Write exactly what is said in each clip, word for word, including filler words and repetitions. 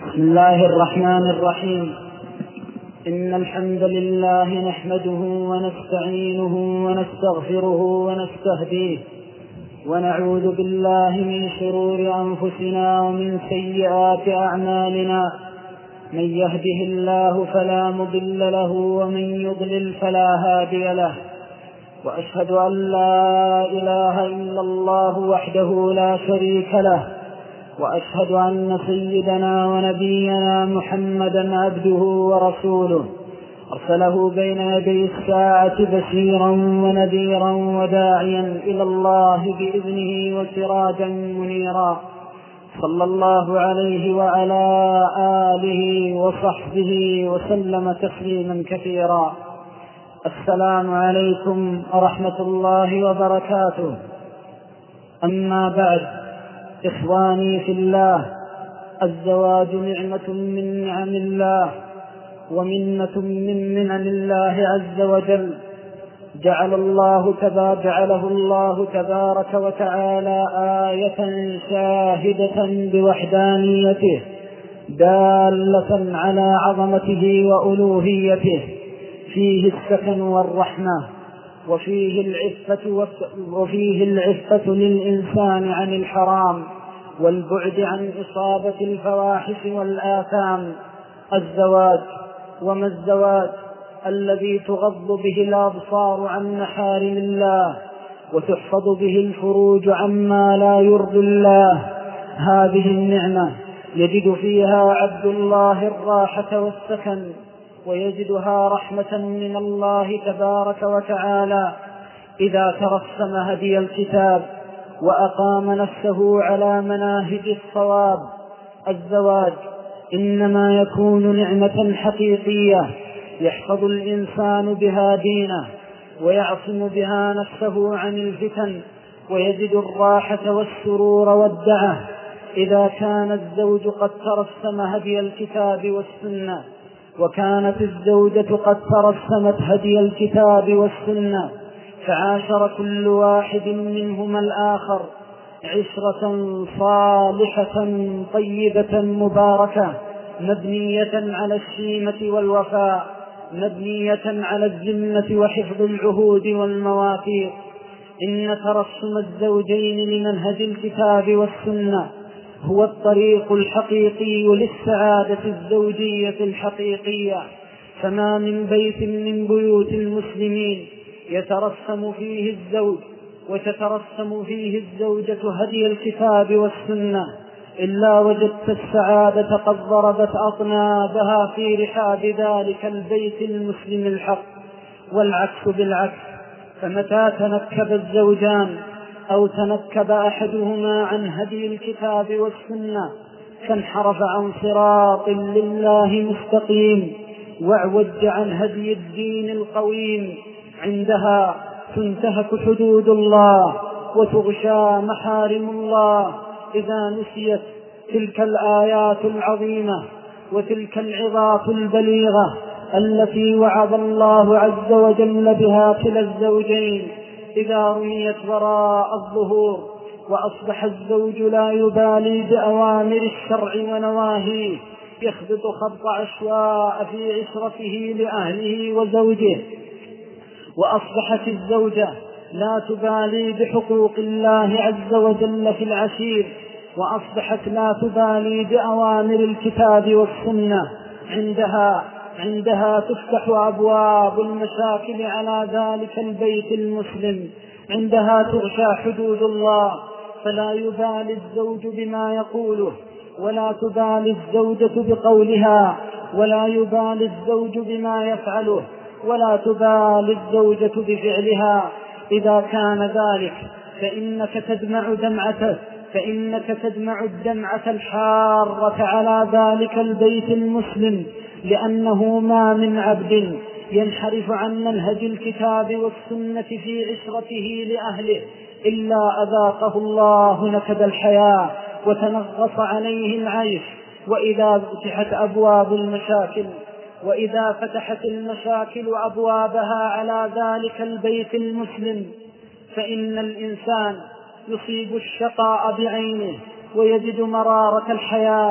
بسم الله الرحمن الرحيم. إن الحمد لله نحمده ونستعينه ونستغفره ونستهديه ونعوذ بالله من شرور أنفسنا ومن سيئات أعمالنا. من يهده الله فلا مضل له ومن يضلل فلا هادي له، وأشهد أن لا إله إلا الله وحده لا شريك له، وأشهد أن سيدنا ونبينا محمدا عبده ورسوله أرسله بين يدي الساعة بشيرا ونذيرا وداعيا إلى الله بإذنه وسراجا منيرا. صلى الله عليه وعلى آله وصحبه وسلم تسليما كثيرا. السلام عليكم ورحمة الله وبركاته. أما بعد، إخواني في الله، الزواج نعمة من نعم الله ومنة من منن الله عز وجل. جعل الله تبا جعله الله تبارك وتعالى آية شاهدة بوحدانيته دالة على عظمته وألوهيته، فيه السكن والرحمة، وفيه العفة وفيه العفة للإنسان عن الحرام والبعد عن إصابة الفواحش والآثام. الزواج، وما الزواج؟ الذي تغض به الأبصار عن محارم الله وتحفظ به الفروج عما لا يرضي الله. هذه النعمة يجد فيها عبد الله الراحة والسكن، ويجدها رحمة من الله تبارك وتعالى إذا ترسم هدي الكتاب وأقام نفسه على مناهج الصواب. الزواج إنما يكون نعمة حقيقية يحفظ الإنسان بها دينه ويعصم بها نفسه عن الفتن، ويجد الراحة والسرور والدعة إذا كان الزوج قد ترسم هدي الكتاب والسنة، وكانت الزوجة قد ترسمت هدي الكتاب والسنة، فعاشر كل واحد منهما الآخر عشرة صالحة طيبة مباركة، مبنية على الشيمة والوفاء، مبنية على الذمة وحفظ العهود والمواثيق. إن ترسم الزوجين لمنهج الكتاب والسنة هو الطريق الحقيقي للسعادة الزوجية الحقيقية. فما من بيت من بيوت المسلمين يترسم فيه الزوج وتترسم فيه الزوجة هدي الكتاب والسنة إلا وجدت السعادة قد ضربت أطنابها في رحاب ذلك البيت المسلم الحق. والعكس بالعكس، فمتى تنكب الزوجان أو تنكب أحدهما عن هدي الكتاب والسنة فانحرف عن صراط لله مستقيم واعوج عن هدي الدين القويم، عندها تنتهك حدود الله وتغشى محارم الله إذا نسيت تلك الآيات العظيمة وتلك العظات البليغة التي وعد الله عز وجل بها كلا الزوجين إذا رميت وراء الظهور، وأصبح الزوج لا يبالي بأوامر الشرع ونواهيه، يخبط خبط عشواء في عشرته لأهله وزوجه. وأصبحت الزوجة لا تبالي بحقوق الله عز وجل في العشير، وأصبحت لا تبالي بأوامر الكتاب والسنة. عندها عندها تفتح أبواب المشاكل على ذلك البيت المسلم، عندها تغشى حدود الله، فلا يبالي الزوج بما يقوله، ولا تبالي الزوجة بقولها، ولا يبالي الزوج بما يفعله، ولا تبالي الزوجة بفعلها. إذا كان ذلك فإنك تدمع دمعته فإنك تدمع الدمعة الحارة على ذلك البيت المسلم، لأنه ما من عبد ينحرف عن منهج الكتاب والسنة في عشرته لأهله إلا أذاقه الله نكد الحياة وتنغص عليه العيش. وإذا فتحت أبواب المشاكل وإذا فتحت المشاكل أبوابها على ذلك البيت المسلم فإن الإنسان يصيب الشقاء بعينه ويجد مرارة الحياة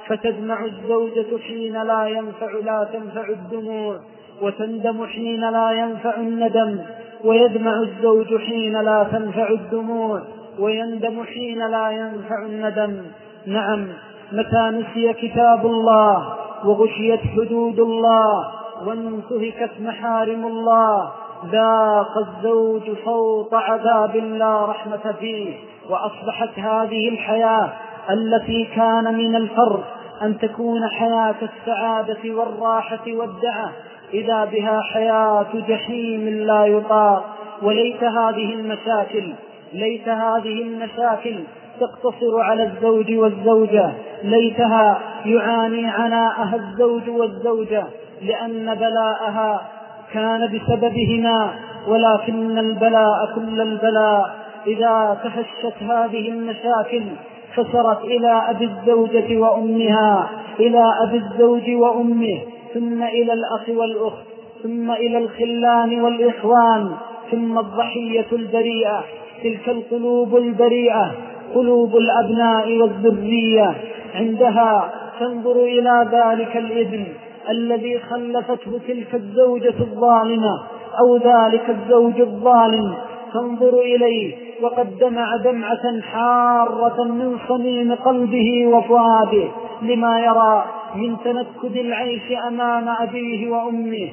فتدمع الزوجة حين لا ينفع لا تنفع الدموع، وتندم حين لا ينفع الندم، ويدمع الزوج حين لا تنفع الدموع، ويندم حين لا ينفع الندم. نعم، متى نسي كتاب الله وغشيت حدود الله وانتهكت محارم الله ذاق الزوج صوت عذاب لا رحمة فيه. وأصبحت هذه الحياة التي كان من الفرض أن تكون حياة السعادة والراحة والدعة إذا بها حياة جحيم لا يطاق. وليت هذه المشاكل ليت هذه المشاكل تقتصر على الزوج والزوجة، ليتها يعاني عناءها الزوج والزوجة، لأن بلاءها كان بسببهما، ولكن البلاء كل البلاء إذا تفشت هذه المشاكل فسرت إلى أبي الزوجة وأمها، إلى أبي الزوج وأمه، ثم إلى الأخ والأخت، ثم إلى الخلان والإخوان، ثم الضحية البريئة. تلك القلوب البريئة قلوب الأبناء والذرية، عندها تنظر إلى ذلك الابن الذي خلفته تلك الزوجة الظالمة أو ذلك الزوج الظالم، تنظر إليه وقد دمع دمعة حارة من صميم قلبه وفؤاده لما يرى من تنكد العيش أمام أبيه وأمه،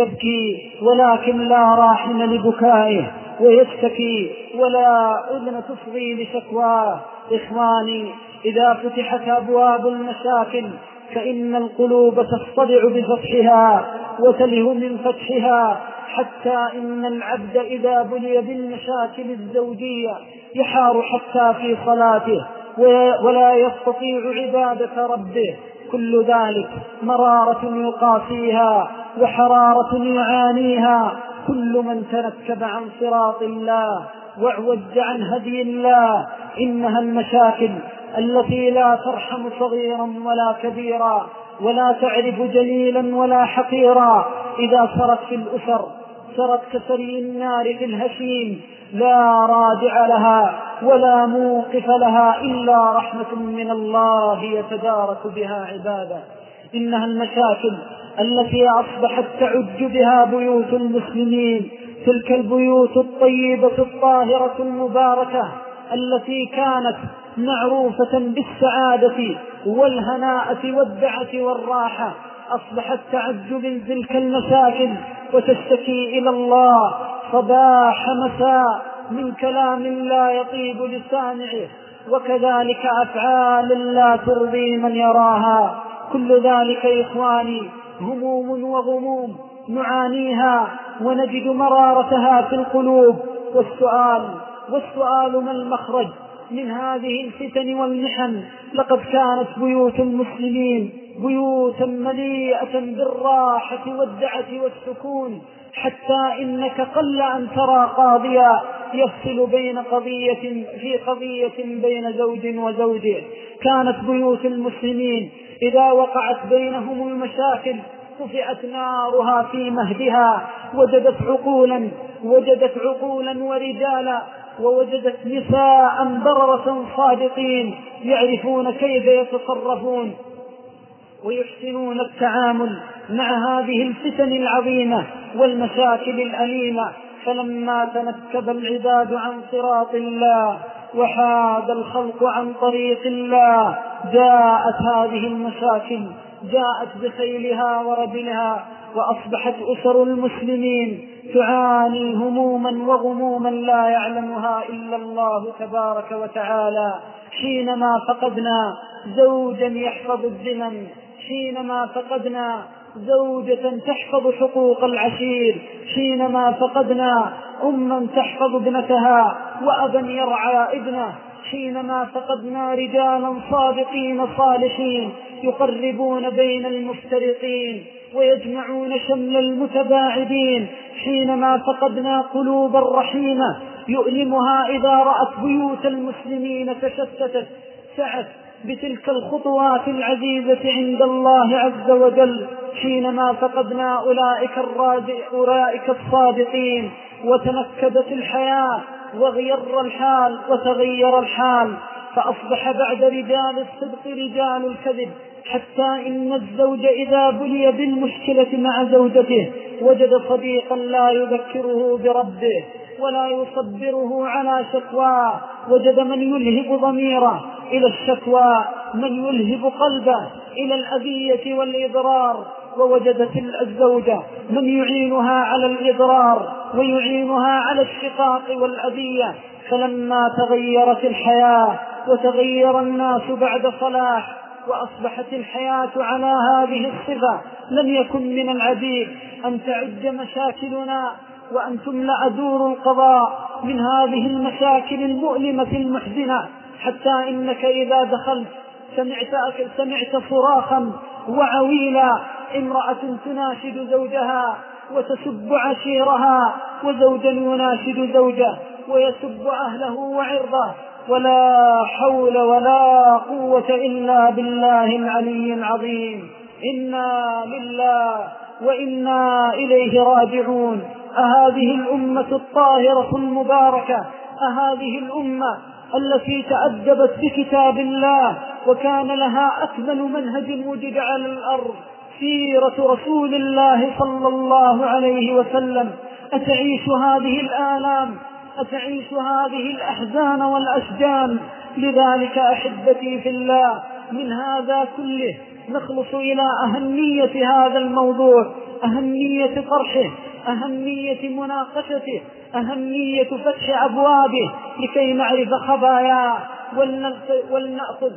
يبكي ولكن لا راحم لبكائه، ويشتكي ولا أذن تصغي لشكواه. إخواني، إذا فتحت أبواب المشاكل فإن القلوب تصطدع بفتحها وتله من فتحها، حتى إن العبد إذا بلي بالمشاكل الزوجية يحار حتى في صلاته ولا يستطيع عبادة ربه. كل ذلك مرارة يقاسيها وحرارة يعانيها كل من تنكب عن صراط الله واعوج عن هدي الله. إنها المشاكل التي لا ترحم صغيرا ولا كبيرا، ولا تعرف جليلا ولا حقيرا. إذا سرت في الأسر سرت كسري النار في الهشيم، لا رادع لها ولا موقف لها إلا رحمة من الله يتدارك بها عباده. إنها المشاكل التي أصبحت تعج بها بيوت المسلمين، تلك البيوت الطيبة الطاهرة المباركة التي كانت معروفة بالسعادة والهناءة والدعة والراحة، أصبحت تعج من تلك المشاكل وتشتكي إلى الله صباح مساء من كلام لا يطيب لسامعه، وكذلك أفعال لا ترضي من يراها. كل ذلك إخواني هموم وغموم نعانيها ونجد مرارتها في القلوب. والسؤال والسؤال ما المخرج من هذه الفتن والمحن؟ لقد كانت بيوت المسلمين بيوتا مليئة بالراحة والدعة والسكون، حتى إنك قل أن ترى قاضيا يفصل بين قضية في قضية بين زوج وزوجه. كانت بيوت المسلمين إذا وقعت بينهم المشاكل طفئت نارها في مهدها، وجدت عقولا وجدت عقولا ورجالا، ووجدت نساء بررة صادقين يعرفون كيف يتصرفون ويحسنون التعامل مع هذه الفتن العظيمة والمشاكل الأليمة. فلما تنكب العباد عن صراط الله وحاد الخلق عن طريق الله جاءت هذه المشاكل، جاءت بخيلها ورجلها، وأصبحت أسر المسلمين تعاني هموما وغموما لا يعلمها إلا الله تبارك وتعالى. حينما فقدنا زوجا يحفظ الذمم، حينما فقدنا زوجة تحفظ حقوق العشير، حينما فقدنا أما تحفظ ابنتها وأبا يرعى ابنه، حينما فقدنا رجالا صادقين صالحين يقربون بين المفترقين ويجمعون شمل المتباعدين، حينما فقدنا قلوبا رحيمة يؤلمها إذا رأت بيوت المسلمين تشتتت، سعت بتلك الخطوات العزيزة عند الله عز وجل، حينما فقدنا أولئك, أولئك الصادقين وتنكدت الحياة وغير الحال وتغير الحال، فأصبح بعد رجال الصدق رجال الكذب، حتى إن الزوج إذا بلي بالمشكلة مع زوجته وجد صديقا لا يذكره بربه ولا يصبره على شكواه، وجد من يلهب ضميره إلى الشكوى، من يلهب قلبه إلى الأذية والإضرار، ووجدت الزوجة من يعينها على الإضرار ويعينها على الشقاق والأذية. فلما تغيرت الحياة وتغير الناس بعد صلاح وأصبحت الحياة على هذه الصفة، لم يكن من العجيب أن تعج مشاكلنا وأن تملأ دور القضاء من هذه المشاكل المؤلمة المحزنة، حتى إنك إذا دخلت سمعت, سمعت صراخا وعويلا، امرأة تناشد زوجها وتسب عشيرها، وزوجا يناشد زوجه ويسب أهله وعرضه، ولا حول ولا قوة إلا بالله العلي العظيم. إنا لله وإنا إليه راجعون. أهذه الأمة الطاهرة المباركة، أهذه الأمة التي تأدبت بكتاب الله وكان لها أكمل منهج وجد على الأرض سيرة رسول الله صلى الله عليه وسلم، أتعيش هذه الآلام، أتعيش هذه الأحزان والأشجان؟ لذلك أحبتي في الله، من هذا كله نخلص إلى أهمية هذا الموضوع، أهمية طرحه، أهمية مناقشته، أهمية فتح أبوابه، لكي نعرف خباياه ولنأخذ,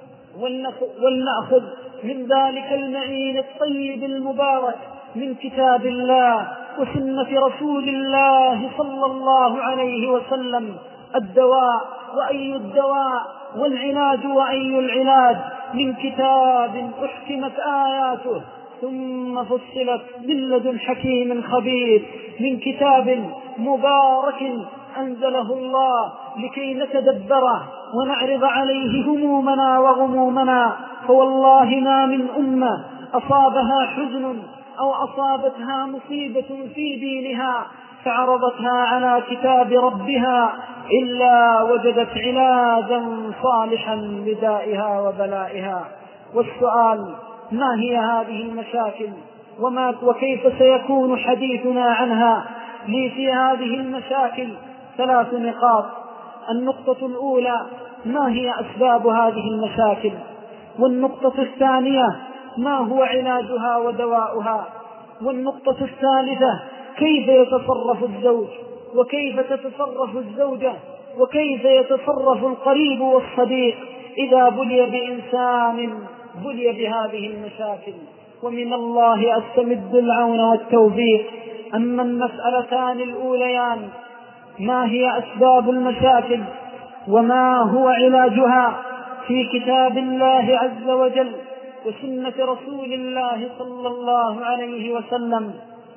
ولنأخذ من ذلك المعين الطيب المبارك من كتاب الله وسنة رسول الله صلى الله عليه وسلم الدواء وأي الدواء والعلاج وأي العلاج، من كتاب أحكمت آياته ثم فصلت من لدن حكيم خبير، من كتاب مبارك أنزله الله لكي نتدبره ونعرض عليه همومنا وغمومنا. فوالله ما من أمة أصابها حزن أو أصابتها مصيبة في دينها فعرضتها على كتاب ربها إلا وجدت علاجا صالحا لدائها وبلائها. والسؤال: ما هي هذه المشاكل وما وكيف سيكون حديثنا عنها؟ لي في هذه المشاكل ثلاث نقاط. النقطة الأولى: ما هي أسباب هذه المشاكل؟ والنقطة الثانية: ما هو علاجها ودواؤها؟ والنقطة الثالثة: كيف يتصرف الزوج وكيف تتصرف الزوجة وكيف يتصرف القريب والصديق إذا بلي بإنسان بلي بهذه المشاكل. ومن الله أستمد العون والتوفيق. أما المسألتان الأوليان: ما هي أسباب المشاكل وما هو علاجها، في كتاب الله عز وجل وسنة رسول الله صلى الله عليه وسلم،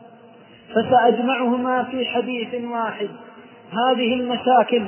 فسأجمعهما في حديث واحد. هذه المشاكل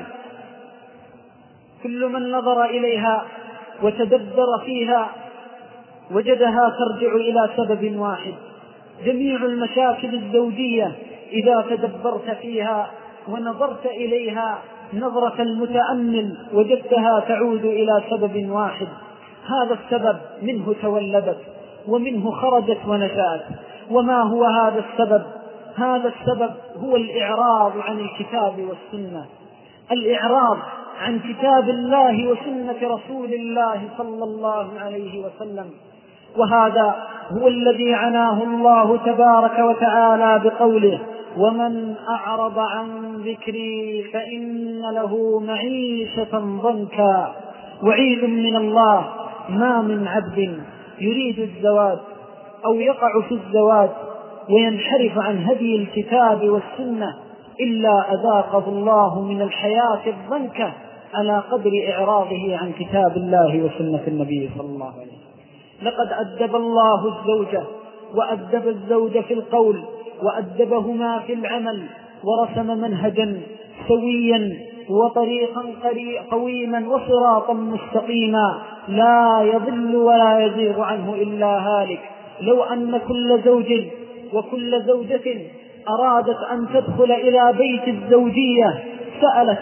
كل من نظر إليها وتدبر فيها وجدها ترجع إلى سبب واحد. جميع المشاكل الزوجية إذا تدبرت فيها ونظرت إليها نظرة المتأمل وجدتها تعود إلى سبب واحد. هذا السبب منه تولدت ومنه خرجت ونشأت. وما هو هذا السبب؟ هذا السبب هو الإعراض عن الكتاب والسنة، الإعراض عن كتاب الله وسنة رسول الله صلى الله عليه وسلم. وهذا هو الذي عناه الله تبارك وتعالى بقوله: ومن أعرض عن ذكري فإن له معيشة ضنكا. وعيد من الله: ما من عبد يريد الزواج أو يقع في الزواج وينحرف عن هدي الكتاب والسنة إلا أذاقه الله من الحياة الضنكة على قدر إعراضه عن كتاب الله وسنة النبي صلى الله عليه وسلم. لقد أدب الله الزوجة وأدب الزوج في القول وأدبهما في العمل، ورسم منهجا سويا وطريقا قويما وصراطا مستقيما لا يضل ولا يزيغ عنه إلا هالك. لو أن كل زوج وكل زوجة أرادت أن تدخل إلى بيت الزوجية سألت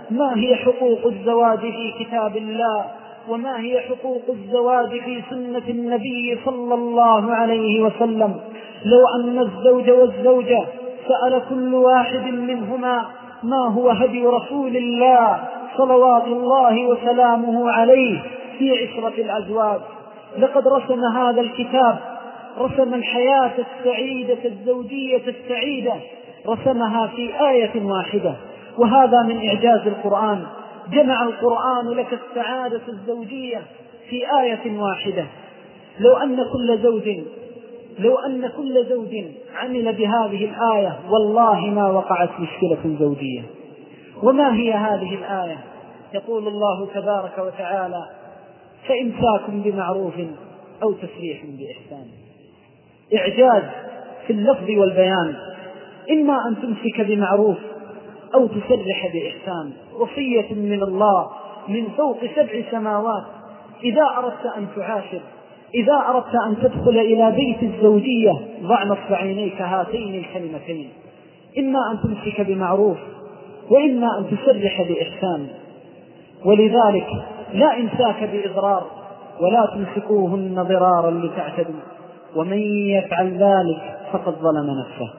ما هي حقوق الزواج في كتاب الله، وما هي حقوق الزواج في سنة النبي صلى الله عليه وسلم. لو أن الزوج والزوجة سأل كل واحد منهما ما هو هدي رسول الله صلوات الله وسلامه عليه في عشرة الأزواج، لقد رسم هذا الكتاب، رسم الحياة السعيدة الزوجية السعيدة، رسمها في آية واحدة. وهذا من إعجاز القرآن، جمع القرآن لك السعادة الزوجية في آية واحدة. لو أن كل زوج لو أن كل زوج عمل بهذه الآية والله ما وقعت مشكلة زوجية. وما هي هذه الآية؟ يقول الله تبارك وتعالى: فإمساك بمعروف أو تسريح بإحسان. إعجاز في اللفظ والبيان، إما أن تمسك بمعروف أو تسرح بإحسان، وصية من الله من فوق سبع سماوات. إذا أردت أن تعاشر، إذا أردت أن تدخل إلى بيت الزوجية، ضع نصب عينيك هاتين الكلمتين: إما أن تمسك بمعروف وإما أن تسرح بإحسان. ولذلك لا إمساك بإضرار، ولا تمسكوهن ضرارا لتعتدوا، ومن يفعل ذلك فقد ظلم نفسه.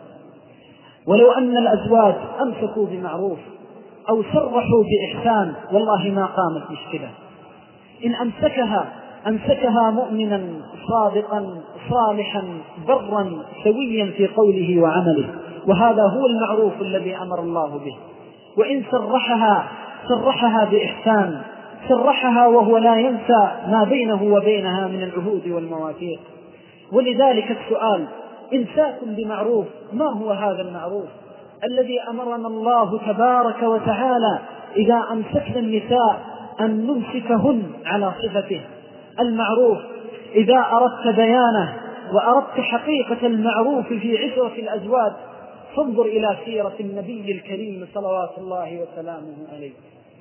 ولو أن الأزواج أمسكوا بمعروف أو سرحوا بإحسان والله ما قامت مشكلة. إن أمسكها أمسكها مؤمنا صادقا صالحا برا سويا في قوله وعمله، وهذا هو المعروف الذي أمر الله به. وإن سرحها سرحها بإحسان، سرحها وهو لا ينسى ما بينه وبينها من العهود والمواثيق. ولذلك السؤال: إمساك بمعروف، ما هو هذا المعروف الذي أمرنا الله تبارك وتعالى إذا أمسكنا النساء أن نمسكهن على صفته؟ المعروف إذا أردت بيانه وأردت حقيقة المعروف في عشرة الأزواج فانظر إلى سيرة النبي الكريم صلوات الله وسلامه عليه.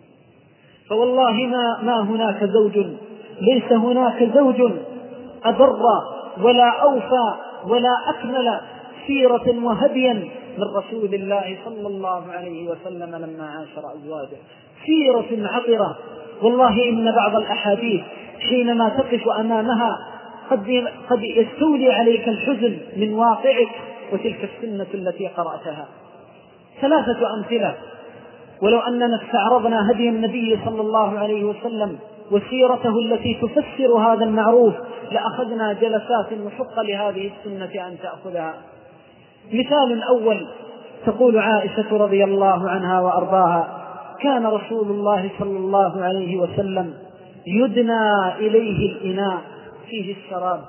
فوالله ما, ما هناك زوج، ليس هناك زوج أبر ولا أوفى ولا أكمل سيرة وهديا من رسول الله صلى الله عليه وسلم لما عاشر أزواجه. سيرة عطرة، والله إن بعض الأحاديث حينما تقف أمامها قد, قد يستولي عليك الحزن من واقعك وتلك السنة التي قرأتها. ثلاثة أمثلة، ولو أننا استعرضنا هدي النبي صلى الله عليه وسلم وسيرته التي تفسر هذا المعروف لأخذنا جلسات وحق لهذه السنة أن تأخذها. مثال أول، تقول عائشة رضي الله عنها وأرضاها: كان رسول الله صلى الله عليه وسلم يدنى إليه الإناء فيه الشراب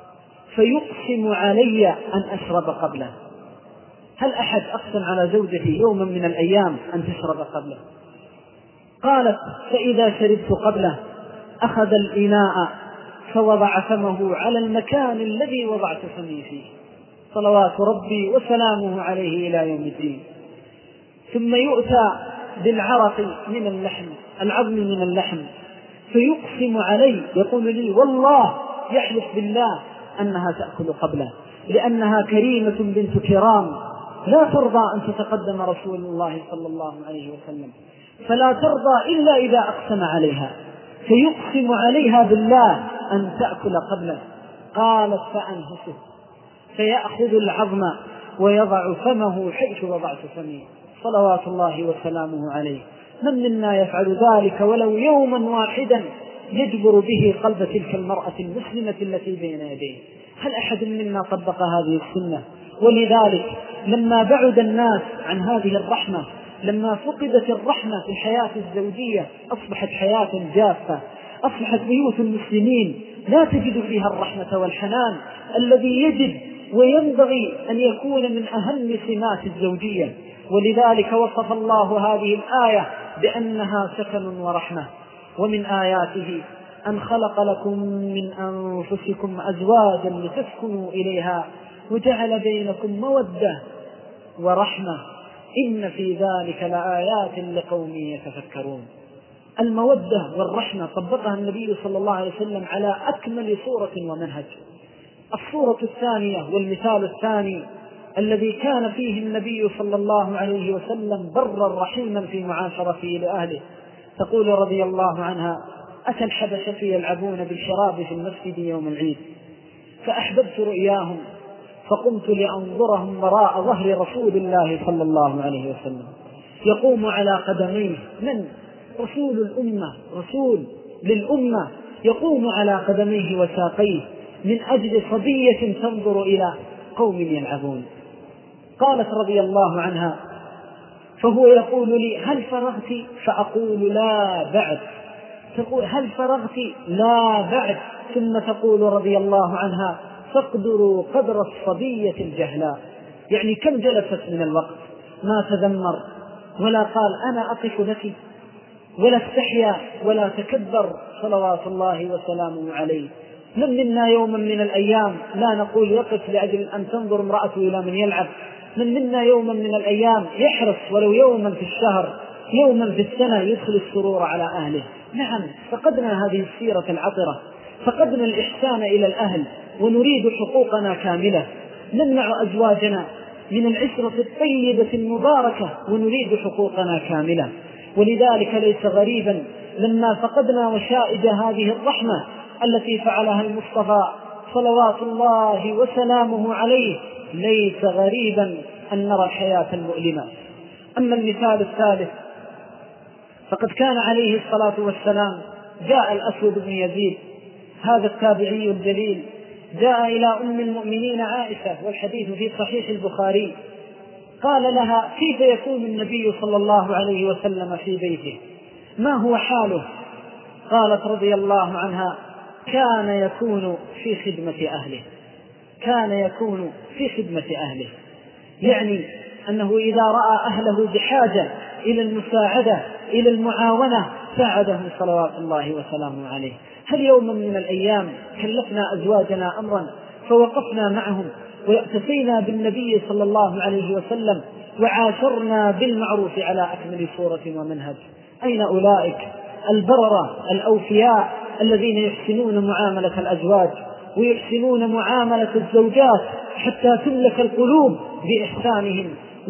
فيقسم علي أن أشرب قبله. هل أحد أقسم على زوجته يوما من الأيام أن تشرب قبله؟ قالت: فإذا شربت قبله أخذ الإناء فوضع فمه على المكان الذي وضعت فمي فيه، صلوات ربي وسلامه عليه إلى يوم الدين. ثم يؤتى بالعرق من اللحم، العظم من اللحم، فيقسم علي، يقول لي والله، يحلف بالله أنها تأكل قبله، لأنها كريمة بنت كرام لا ترضى أن تتقدم رسول الله صلى الله عليه وسلم، فلا ترضى إلا إذا أقسم عليها، فيقسم عليها بالله أن تأكل قبله. قالت: فأنهشه، فيأخذ العظم ويضع فمه حيث وضعت فمي، صلوات الله وسلامه عليه. من منا يفعل ذلك ولو يوما واحدا يجبر به قلب تلك المرأة المسلمة التي بين يديه؟ هل أحد منا طبق هذه السنة؟ ولذلك لما بعد الناس عن هذه الرحمة، لما فقدت الرحمة في الحياة الزوجية، أصبحت حياة جافة، أصبحت بيوت المسلمين لا تجد فيها الرحمة والحنان الذي يجب وينبغي أن يكون من أهم سمات الزوجية. ولذلك وصف الله هذه الآية بأنها سكن ورحمة. ومن آياته أن خلق لكم من أنفسكم أزواجا لتسكنوا إليها وجعل بينكم مودة ورحمة إن في ذلك لآيات لقوم يتفكرون. المودة والرحمة طبقها النبي صلى الله عليه وسلم على أكمل صورة ومنهج. الصورة الثانية والمثال الثاني الذي كان فيه النبي صلى الله عليه وسلم برا رحيما في معاشرته لأهله. تقول رضي الله عنها: أتى الحبشة يلعبون بالشراب في المسجد يوم العيد، فأحببت رؤياهم فقمت لأنظرهم وراء ظهر رسول الله صلى الله عليه وسلم يقوم على قدميه. من؟ رسول الأمة، رسول للأمة، يقوم على قدميه وساقيه من أجل صبية تنظر إلى قوم يلعبون. قالت رضي الله عنها: فهو يقول لي: هل فرغت؟ فأقول: لا بعد. تقول: هل فرغت؟ لا بعد. ثم تقول رضي الله عنها: فاقدروا قدر الصبية الجهلاء. يعني كم جلست من الوقت، ما تذمر ولا قال أنا أقف لك، ولا استحيا ولا تكبر صلوات الله وسلامه عليه. من منا يوما من الأيام لا نقول يقف لأجل أن تنظر امرأته إلى من يلعب؟ من منا يوما من الأيام يحرص ولو يوما في الشهر، يوما في السنة، يدخل السرور على أهله؟ نعم، فقدنا هذه السيرة العطرة، فقدنا الإحسان إلى الأهل، ونريد حقوقنا كاملة. نمنع أزواجنا من العشرة الطيبة المباركة ونريد حقوقنا كاملة. ولذلك ليس غريبا لما فقدنا وشائج هذه الرحمة التي فعلها المصطفى صلوات الله وسلامه عليه، ليس غريبا أن نرى الحياة المؤلمة. أما المثال الثالث، فقد كان عليه الصلاة والسلام جاء الأسود بن يزيد هذا التابعي الجليل، جاء إلى أم المؤمنين عائشة، والحديث في صحيح البخاري، قال لها: كيف يكون النبي صلى الله عليه وسلم في بيته؟ ما هو حاله؟ قالت رضي الله عنها: كان يكون في خدمة أهله، كان يكون في خدمة أهله. يعني أنه إذا رأى أهله بحاجة إلى المساعدة إلى المعاونة ساعدهم صلوات الله وسلامه عليه. هل يوما من الأيام كلفنا أزواجنا أمرا فوقفنا معهم ويأتفينا بالنبي صلى الله عليه وسلم وعاشرنا بالمعروف على أكمل صورة ومنهج؟ أين أولئك البررة الأوفياء الذين يحسنون معاملة الأزواج ويحسنون معاملة الزوجات حتى تملك القلوب بإحسانهم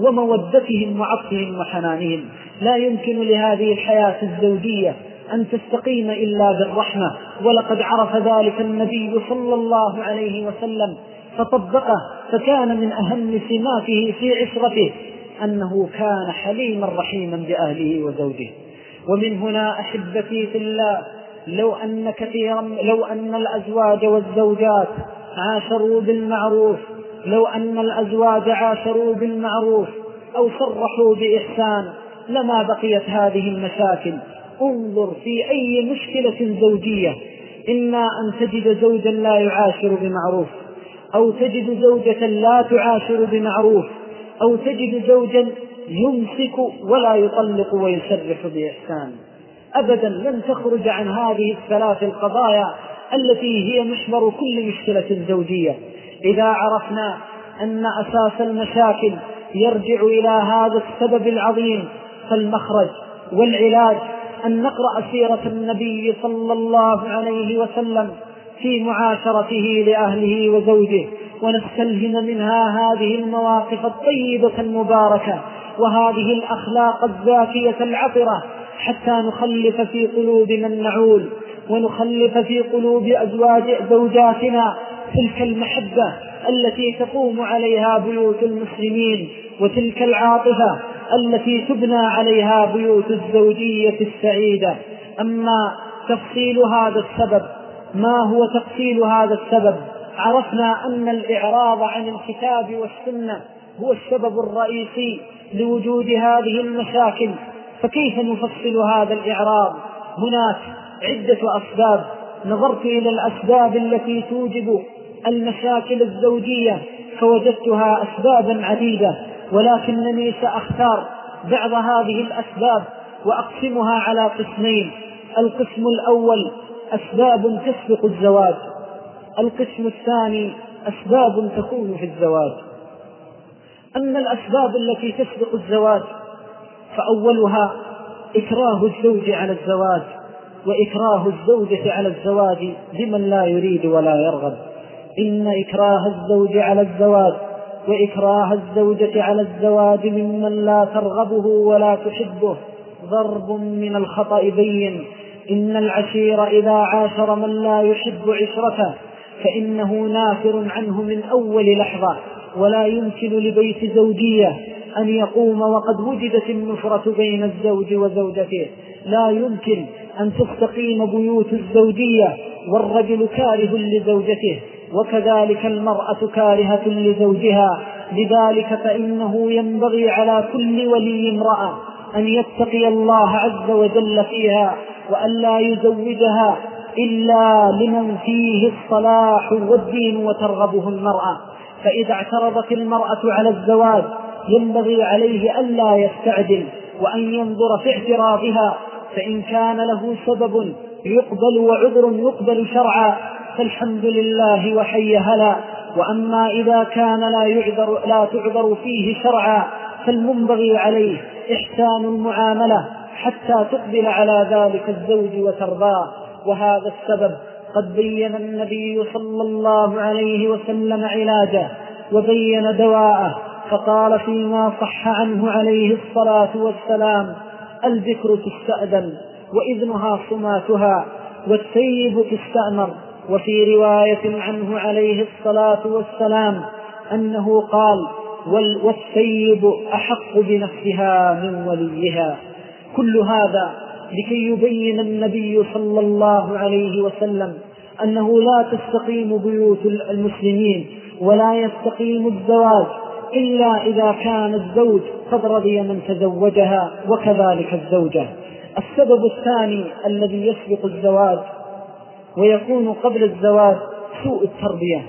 ومودتهم وعطفهم وحنانهم؟ لا يمكن لهذه الحياة الزوجية أن تستقيم إلا بالرحمة، ولقد عرف ذلك النبي صلى الله عليه وسلم فطبقه، فكان من أهم سماته في عشرته أنه كان حليما رحيما بأهله وزوجه. ومن هنا أحبتي في الله، لو أن كثيرا لو أن الأزواج والزوجات عاشروا بالمعروف لو أن الأزواج عاشروا بالمعروف أو صرحوا بإحسان لما بقيت هذه المشاكل. انظر في أي مشكلة زوجية، إما أن تجد زوجا لا يعاشر بمعروف، أو تجد زوجة لا تعاشر بمعروف، أو تجد زوجا يمسك ولا يطلق ويسرح بإحسان. أبدا لن تخرج عن هذه الثلاث القضايا التي هي محور كل مشكلة زوجية. إذا عرفنا أن أساس المشاكل يرجع إلى هذا السبب العظيم، فالمخرج والعلاج أن نقرأ سيرة النبي صلى الله عليه وسلم في معاشرته لأهله وزوجه، ونستلهم منها هذه المواقف الطيبة المباركة وهذه الأخلاق الزاكية العطرة، حتى نخلف في قلوب من نعول ونخلف في قلوب أزواج زوجاتنا تلك المحبة التي تقوم عليها بيوت المسلمين، وتلك العاطفة التي تبنى عليها بيوت الزوجية السعيدة. أما تفصيل هذا السبب، ما هو تفصيل هذا السبب؟ عرفنا أن الإعراض عن الكتاب والسنة هو السبب الرئيسي لوجود هذه المشاكل. فكيف نفصل هذا الإعراض؟ هناك عدة أسباب. نظرت إلى الأسباب التي توجب المشاكل الزوجية فوجدتها أسبابا عديدة، ولكنني سأختار بعض هذه الأسباب وأقسمها على قسمين. القسم الأول أسباب تسبق الزواج، القسم الثاني أسباب تكون في الزواج. أما الأسباب التي تسبق الزواج فأولها إكراه الزوج على الزواج، وإكراه الزوجة على الزواج بمن لا يريد ولا يرغب. إن إكراه الزوج على الزواج وإكراه الزوجة على الزواج ممن لا ترغبه ولا تحبه ضرب من الخطأ بين. إن العشير إذا عاشر من لا يحب عشرته فإنه نافر عنه من أول لحظة، ولا يمكن لبيت زوجية أن يقوم وقد وجدت النفرة بين الزوج وزوجته. لا يمكن أن تستقيم بيوت الزوجية والرجل كاره لزوجته، وكذلك المرأة كارهة لزوجها. لذلك فإنه ينبغي على كل ولي امرأة أن يتقي الله عز وجل فيها، وأن لا يزوجها إلا لمن فيه الصلاح والدين وترغبه المرأة. فإذا اعترضت المرأة على الزواج ينبغي عليه ألا يستعجل، وأن ينظر في اعتراضها، فإن كان له سبب يقبل وعذر يقبل شرعا فالحمد لله وحي هلا. وأما إذا كان لا يعذر, لا تعذر فيه شرعا فالمنبغي عليه إحسان المعاملة حتى تقبل على ذلك الزوج وترضاه. وهذا السبب قد بين النبي صلى الله عليه وسلم علاجه وبين دواءه، فقال فيما صح عنه عليه الصلاة والسلام: الذكر تستأذن وإذنها صماتها، والسيب تستأمر. وفي رواية عنه عليه الصلاة والسلام أنه قال: والسيب أحق بنفسها من وليها. كل هذا لكي يبين النبي صلى الله عليه وسلم أنه لا تستقيم بيوت المسلمين ولا يستقيم الزواج إلا إذا كان الزوج قد رضي من تزوجها، وكذلك الزوجة. السبب الثاني الذي يسبق الزواج ويكون قبل الزواج سوء التربية.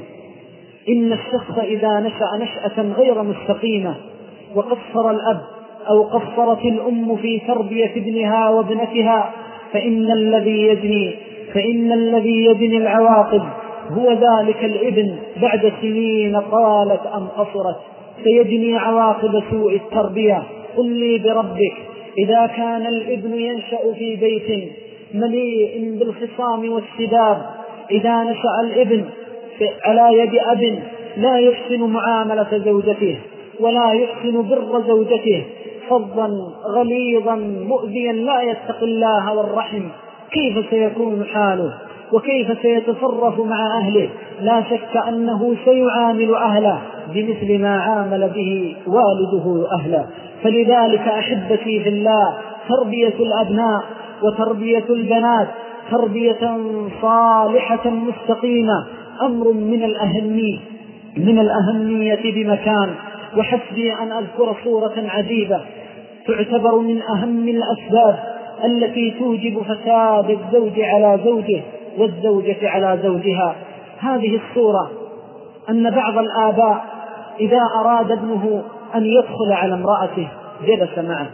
إن الشخص إذا نشأ نشأة غير مستقيمة وقصر الأب أو قصرت الأم في تربية ابنها وابنتها فإن الذي يجني فإن الذي يجني العواقب هو ذلك الابن بعد سنين طالت أم قصرت، سيجني عواقب سوء التربية. قل لي بربك إذا كان الابن ينشأ في بيت مليء بالخصام والسداد، إذا نشأ الابن على يد أب لا يحسن معاملة زوجته ولا يحسن بر زوجته، فظا غليظا مؤذيا لا يتقي الله والرحم، كيف سيكون حاله وكيف سيتصرف مع أهله؟ لا شك أنه سيعامل أهله بمثل ما عامل به والده أهله. فلذلك أحبتي في الله، تربية الأبناء وتربية البنات تربية صالحة مستقيمة أمر من الأهمية من الأهمية بمكان. وحسبي أن أذكر صورة عجيبة تعتبر من أهم الأسباب التي توجب فساد الزوج على زوجه والزوجة على زوجها. هذه الصورة أن بعض الآباء إذا أراد ابنه أن يدخل على امرأته جلس معه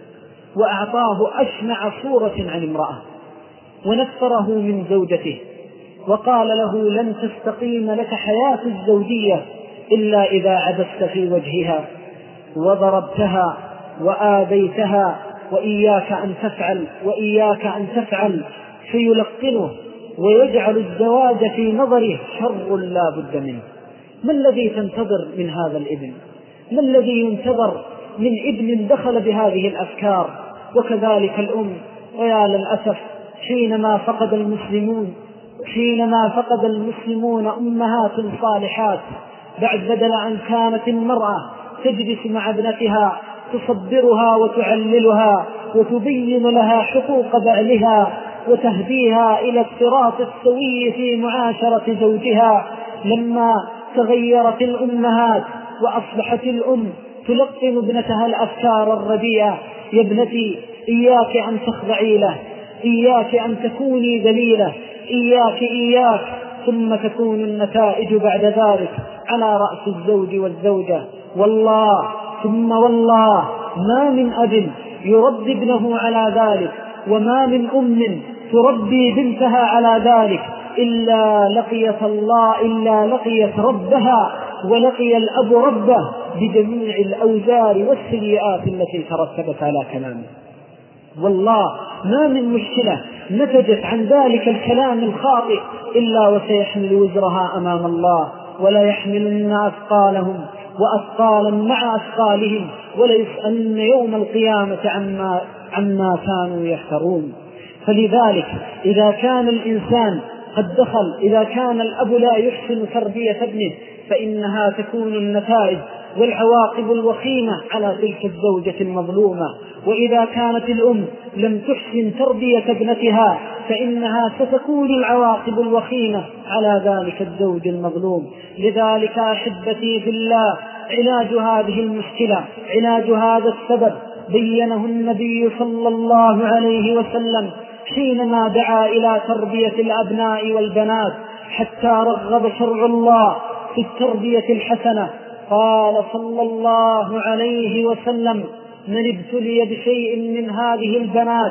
وأعطاه أشنع صورة عن امرأة ونفره من زوجته وقال له: لن تستقيم لك حياة الزوجية إلا إذا عبست في وجهها وضربتها وآذيتها، وإياك أن تفعل وإياك أن تفعل، فيلقنه ويجعل الزواج في نظره شر لا بد منه. ما الذي تنتظر من هذا الابن؟ ما الذي ينتظر من ابن دخل بهذه الأفكار؟ وكذلك الأم. ويا للأسف حينما فقد المسلمون حينما فقد المسلمون أمهات صالحات، بعد بدل أن كانت المرأة تجلس مع ابنتها تصبرها وتعللها وتبين لها حقوق بعلها وتهديها إلى الصراط السوي في معاشرة زوجها، لما تغيرت الأمهات وأصبحت الأم تلقن ابنتها الأفكار الرديئة: يا ابنتي إياك أن تخضعي له، إياك أن تكوني ذليلة، إياك إياك ثم تكون النتائج بعد ذلك على رأس الزوج والزوجة. والله ثم والله ما من أب يربي ابنه على ذلك، وما من أم تربي بنتها على ذلك، إلا لقيت الله إلا لقيت ربها ولقي الأب ربه بجميع الأوزار والسيئات التي ترتبت على كلامه. والله ما من مشكلة نتجت عن ذلك الكلام الخاطئ إلا وسيحمل وزرها أمام الله، ولا يحملن أثقالهم وأثقالا مع أثقالهم، وليسألن يوم القيامة عما, عما كانوا يفترون. فلذلك إذا كان الإنسان قد دخل، إذا كان الأب لا يحسن تربية ابنه فإنها تكون النتائج والعواقب الوخيمة على تلك الزوجة المظلومة. وإذا كانت الأم لم تحسن تربية ابنتها فإنها ستكون العواقب الوخيمة على ذلك الزوج المظلوم. لذلك أحبتي في الله، علاج هذه المشكلة، علاج هذا السبب بينه النبي صلى الله عليه وسلم حينما دعا إلى تربية الأبناء والبنات، حتى رغب شرع الله في التربية الحسنة. قال صلى الله عليه وسلم: من ابتلي بشيء من هذه البنات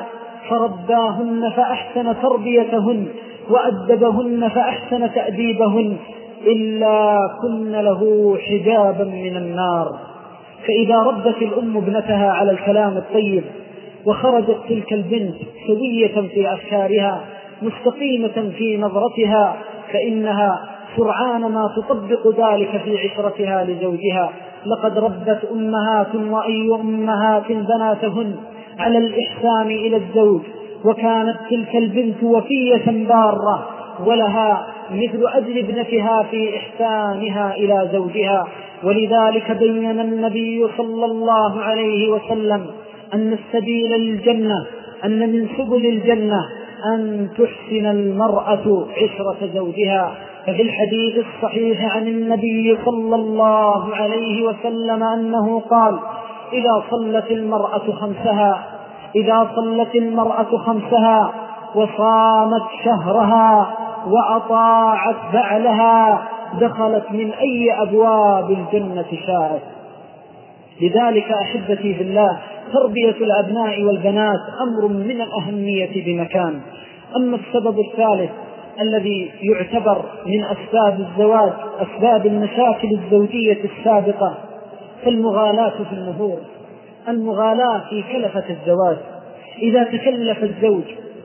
فرباهن فأحسن تربيتهن وأدبهن فأحسن تأديبهن إلا كن له حجابا من النار. فإذا ربت الأم ابنتها على الكلام الطيب وخرجت تلك البنت سوية في أفكارها مستقيمة في نظرتها، فإنها سرعان ما تطبق ذلك في عشرتها لزوجها. لقد ربت أمهات وأي أمهات بناتهن على الإحسان إلى الزوج، وكانت تلك البنت وفية بارة ولها مثل أجر ابنتها في إحسانها إلى زوجها. ولذلك بين النبي صلى الله عليه وسلم أن السبيل للجنة، أن من سبل الجنة أن تحسن المرأة عشرة زوجها. ففي الحديث الصحيح عن النبي صلى الله عليه وسلم أنه قال: إذا صلت المرأة خمسها إذا صلت المرأة خمسها وصامت شهرها وأطاعت بعلها دخلت من أي أبواب الجنة شاءت. لذلك أحبتي في الله، تربية الأبناء والبنات أمر من الأهمية بمكان. أما السبب الثالث الذي يعتبر من أسباب الزواج، أسباب المشاكل الزوجية السابقة، فالمغالاة في المهور، المغالاة في كلفة الزواج. إذا تكلف الزوج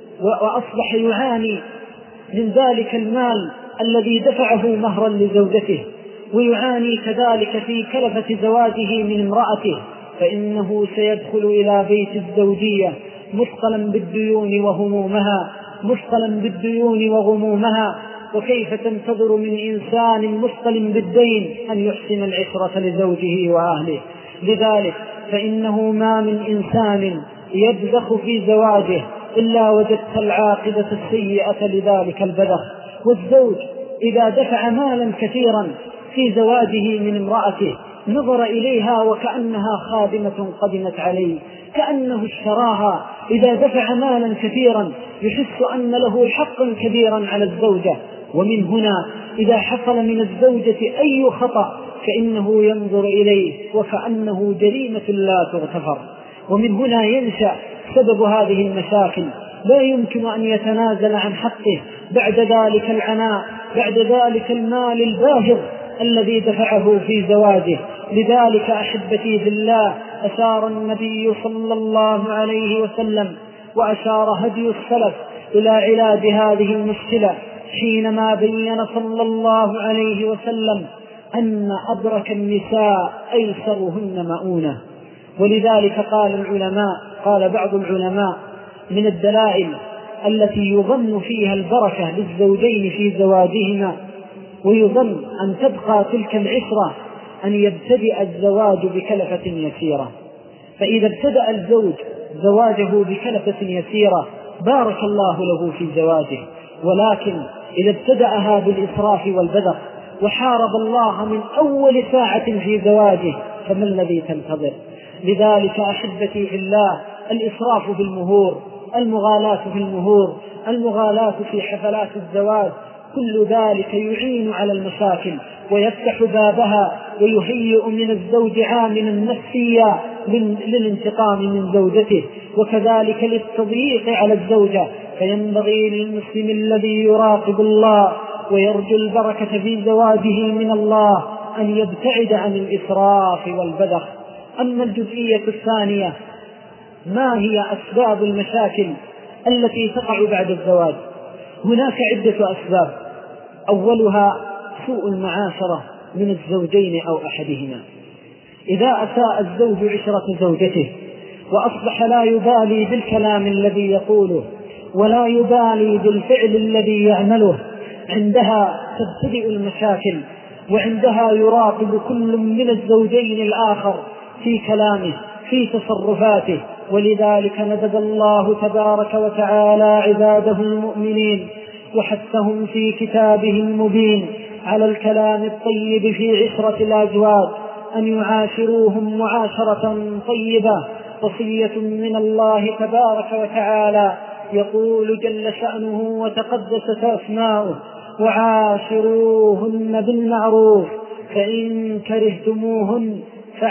وأصبح يعاني من ذلك المال الذي دفعه مهرا لزوجته، ويعاني كذلك في كلفة زواجه من امرأته، فإنه سيدخل إلى بيت الزوجية مثقلا بالديون وهمومها مثقلا بالديون وغمومها. وكيف تنتظر من إنسان مثقل بالدين أن يحسن العشرة لزوجه وأهله؟ لذلك فإنه ما من إنسان يبذخ في زواجه إلا وجدت العاقبة السيئة لذلك البذخ. والزوج إذا دفع مالا كثيرا في زواجه من امرأته نظر إليها وكأنها خادمة قدمت عليه، كأنه اشتراها. إذا دفع مالا كثيرا يحس أن له حقا كبيرا على الزوجة. ومن هنا إذا حصل من الزوجة أي خطأ فإنه ينظر إليه وكأنه جريمة لا تغتفر. ومن هنا ينشأ سبب هذه المشاكل، لا يمكن أن يتنازل عن حقه بعد ذلك العناء، بعد ذلك المال الباهظ الذي دفعه في زواجه. لذلك أحبتي في الله، أشار النبي صلى الله عليه وسلم وأشار هدي السلف إلى علاج هذه المشكلة حينما بين صلى الله عليه وسلم أن أدرك النساء أيسرهن مؤونة. ولذلك قال العلماء قال بعض العلماء: من الدلائل التي يظن فيها البركة للزوجين في زواجهما ويظن أن تبقى تلك العشرة أن يبتدئ الزواج بكلفة يسيرة. فإذا ابتدأ الزوج زواجه بكلفة يسيرة بارك الله له في زواجه، ولكن إذا ابتدأها بالإسراف والبذخ وحارب الله من أول ساعة في زواجه فما الذي تنتظر؟ لذلك أحبتي في الله، الإسراف في المهور، المغالاة في المهور، المغالاة في حفلات الزواج، كل ذلك يعين على المشاكل ويفتح بابها ويهيئ من الزوج عاملا نفسيا للانتقام من زوجته، وكذلك للتضييق على الزوجة. فينبغي للمسلم الذي يراقب الله ويرجو البركة في زواجه من الله أن يبتعد عن الإسراف والبذخ. أما الجزئية الثانية، ما هي أسباب المشاكل التي تقع بعد الزواج؟ هناك عدة أسباب. أولها سوء المعاشرة من الزوجين أو أحدهما. إذا أساء الزوج عشرة زوجته وأصبح لا يبالي بالكلام الذي يقوله ولا يبالي بالفعل الذي يعمله، عندها تبتدئ المشاكل، وعندها يراقب كل من الزوجين الآخر في كلامه في تصرفاته. ولذلك ندب الله تبارك وتعالى عباده المؤمنين وحثهم في كتابه المبين على الكلام الطيب في عشرة الأزواج، أن يعاشروهم معاشرة طيبة، وصية من الله تبارك وتعالى. يقول جل شأنه وتقدست أسماؤه: وعاشروهن بالمعروف فإن كرهتموهن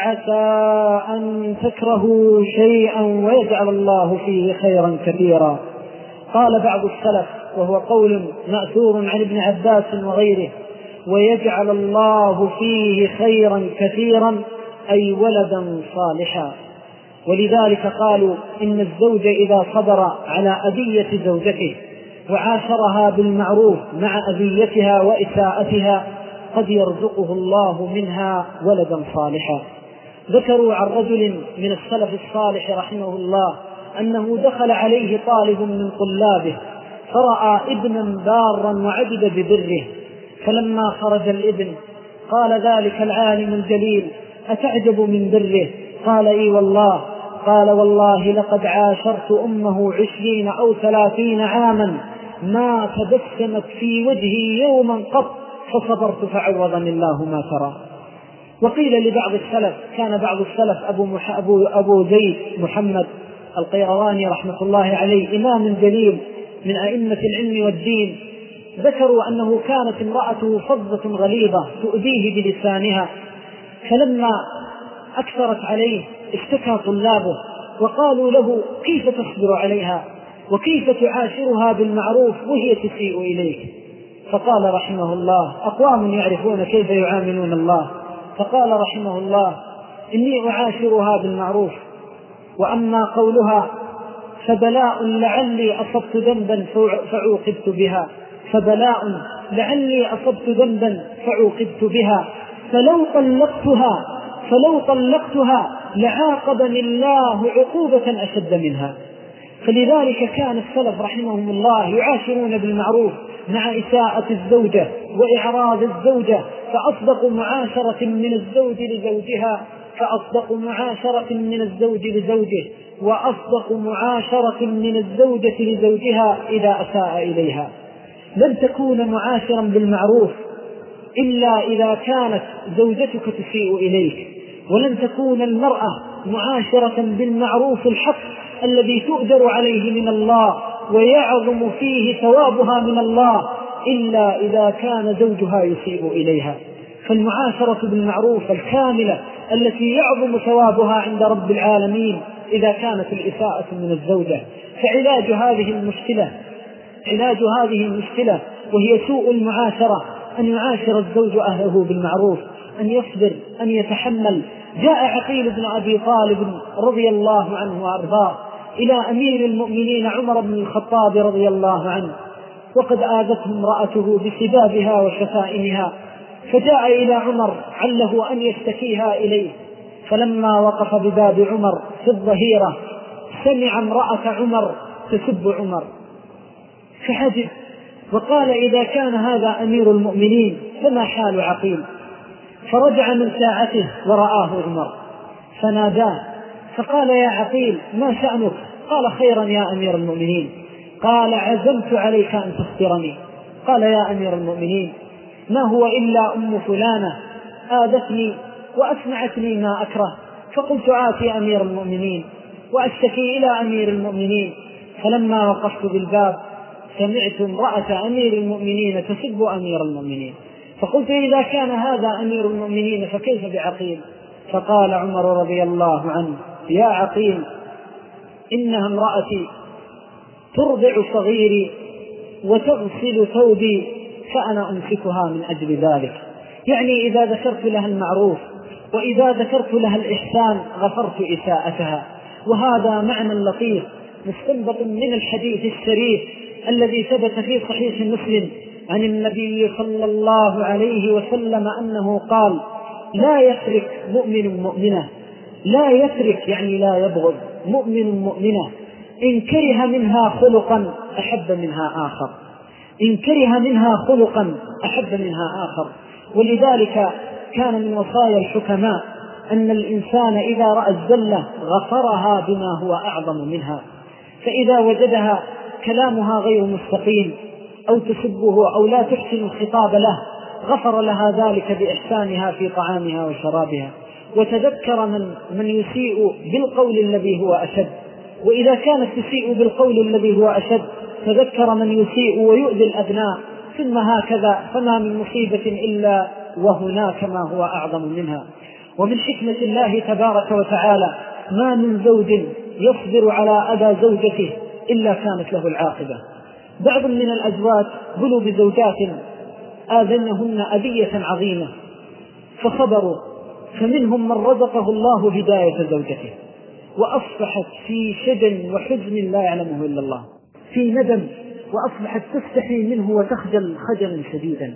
فعسى أن تكرهوا شيئا ويجعل الله فيه خيرا كثيرا. قال بعض السلف، وهو قول مأثور عن ابن عباس وغيره: ويجعل الله فيه خيرا كثيرا، أي ولدا صالحا. ولذلك قالوا إن الزوج إذا صبر على أذية زوجته وعاشرها بالمعروف مع أذيتها وإساءتها قد يرزقه الله منها ولدا صالحا. ذكروا عن رجل من السلف الصالح رحمه الله أنه دخل عليه طالب من طلابه فرأى ابنا بارا وعجب ببره، فلما خرج الابن قال ذلك العالم الجليل: أتعجب من بره؟ قال: إي والله. قال: والله لقد عاشرت أمه عشرين أو ثلاثين عاما ما تبسمت في وجهي يوما قط، فصبرت فعوضني الله ما ترى. وقيل لبعض السلف، كان بعض السلف أبو, مح... أبو... أبو زيد محمد القيرواني رحمة الله عليه إمام جليل من أئمة العلم والدين، ذكروا أنه كانت امرأته فظة غليظة تؤذيه بلسانها، فلما أكثرت عليه اشتكى طلابه وقالوا له: كيف تصبر عليها وكيف تعاشرها بالمعروف وهي تسيء إليك؟ فقال رحمه الله: أقوام يعرفون كيف يعاملون الله. فقال رحمه الله: إني أعاشرها بالمعروف، وأما قولها فبلاء لعلي أصبت ذنبا فعوقبت بها فبلاء لعلي أصبت ذنبا فعوقبت بها فلو طلقتها فلو طلقتها لعاقبني الله عقوبة أشد منها. فلذلك كان السلف رحمهم الله يعاشرون بالمعروف مع إساءة الزوجة وإعراض الزوجة، فأصدق معاشرة من الزوج لزوجها فأصدق معاشرة من الزوج لزوجه، وأصدق معاشرة من الزوجة لزوجها إذا أساء إليها. لن تكون معاشرا بالمعروف إلا إذا كانت زوجتك تسيء إليك، ولن تكون المرأة معاشرة بالمعروف الحق الذي تؤجر عليه من الله ويعظم فيه ثوابها من الله إلا إذا كان زوجها يسيء إليها. فالمعاشرة بالمعروف الكاملة التي يعظم ثوابها عند رب العالمين إذا كانت الإساءة من الزوجة. فعلاج هذه المشكلة علاج هذه المشكلة وهي سوء المعاشرة أن يعاشر الزوج أهله بالمعروف، أن يصبر، أن يتحمل. جاء عقيل بن أبي طالب رضي الله عنه وأرضاه إلى أمير المؤمنين عمر بن الخطاب رضي الله عنه، وقد آذته امرأته بسبابها وشتائمها، فجاء إلى عمر عله أن يشتكيها إليه. فلما وقف بباب عمر في الظهيرة سمع امرأة عمر تسب عمر فحجب، وقال: إذا كان هذا أمير المؤمنين فما حال عقيل؟ فرجع من ساعته ورآه عمر فناداه فقال: يا عقيل ما شأنك؟ قال: خيرا يا أمير المؤمنين. قال: عزمت عليك أن تخبرني. قال: يا أمير المؤمنين ما هو إلا أم فلانة آذتني وأسمعتني ما أكره، فقلت آتي أمير المؤمنين وأشتكي إلى أمير المؤمنين. فلما وقفت بالباب سمعت امرأة أمير المؤمنين تسب أمير المؤمنين، فقلت: إذا كان هذا أمير المؤمنين فكيف بعقيل؟ فقال عمر رضي الله عنه: يا عقيل إنها امرأتي ترضع صغيري وتغسل ثوبي فأنا أمسكها من أجل ذلك. يعني إذا ذكرت لها المعروف وإذا ذكرت لها الإحسان غفرت إساءتها. وهذا معنى لطيف مستنبط من الحديث الشريف الذي ثبت في صحيح مسلم عن النبي صلى الله عليه وسلم أنه قال: لا يترك مؤمن مؤمنة، لا يترك يعني لا يبغض مؤمن مؤمنة إن كره منها خلقا أحب منها آخر، إن كره منها خلقا أحب منها آخر. ولذلك كان من وصايا الحكماء أن الإنسان إذا رأى الزلة غفرها بما هو أعظم منها، فإذا وجدها كلامها غير مستقيم أو تسبه أو لا تحسن الخطاب له غفر لها ذلك بإحسانها في طعامها وشرابها، وتذكر من, من يسيء بالقول الذي هو أشد، وإذا كانت تسيء بالقول الذي هو أشد تذكر من يسيء ويؤذي الأبناء، ثم هكذا، فما من مصيبة إلا وهناك ما هو أعظم منها. ومن حكمة الله تبارك وتعالى ما من زوج يصبر على أذى زوجته إلا كانت له العاقبة. بعض من الأزواج بلوا بزوجات آذنهن أذية عظيمة فصبروا، فمنهم من رزقه الله هداية زوجته وأصبحت في شجن وحزن لا يعلمه إلا الله، في ندم، وأصبحت تستحي منه وتخجل خجلا شديدا.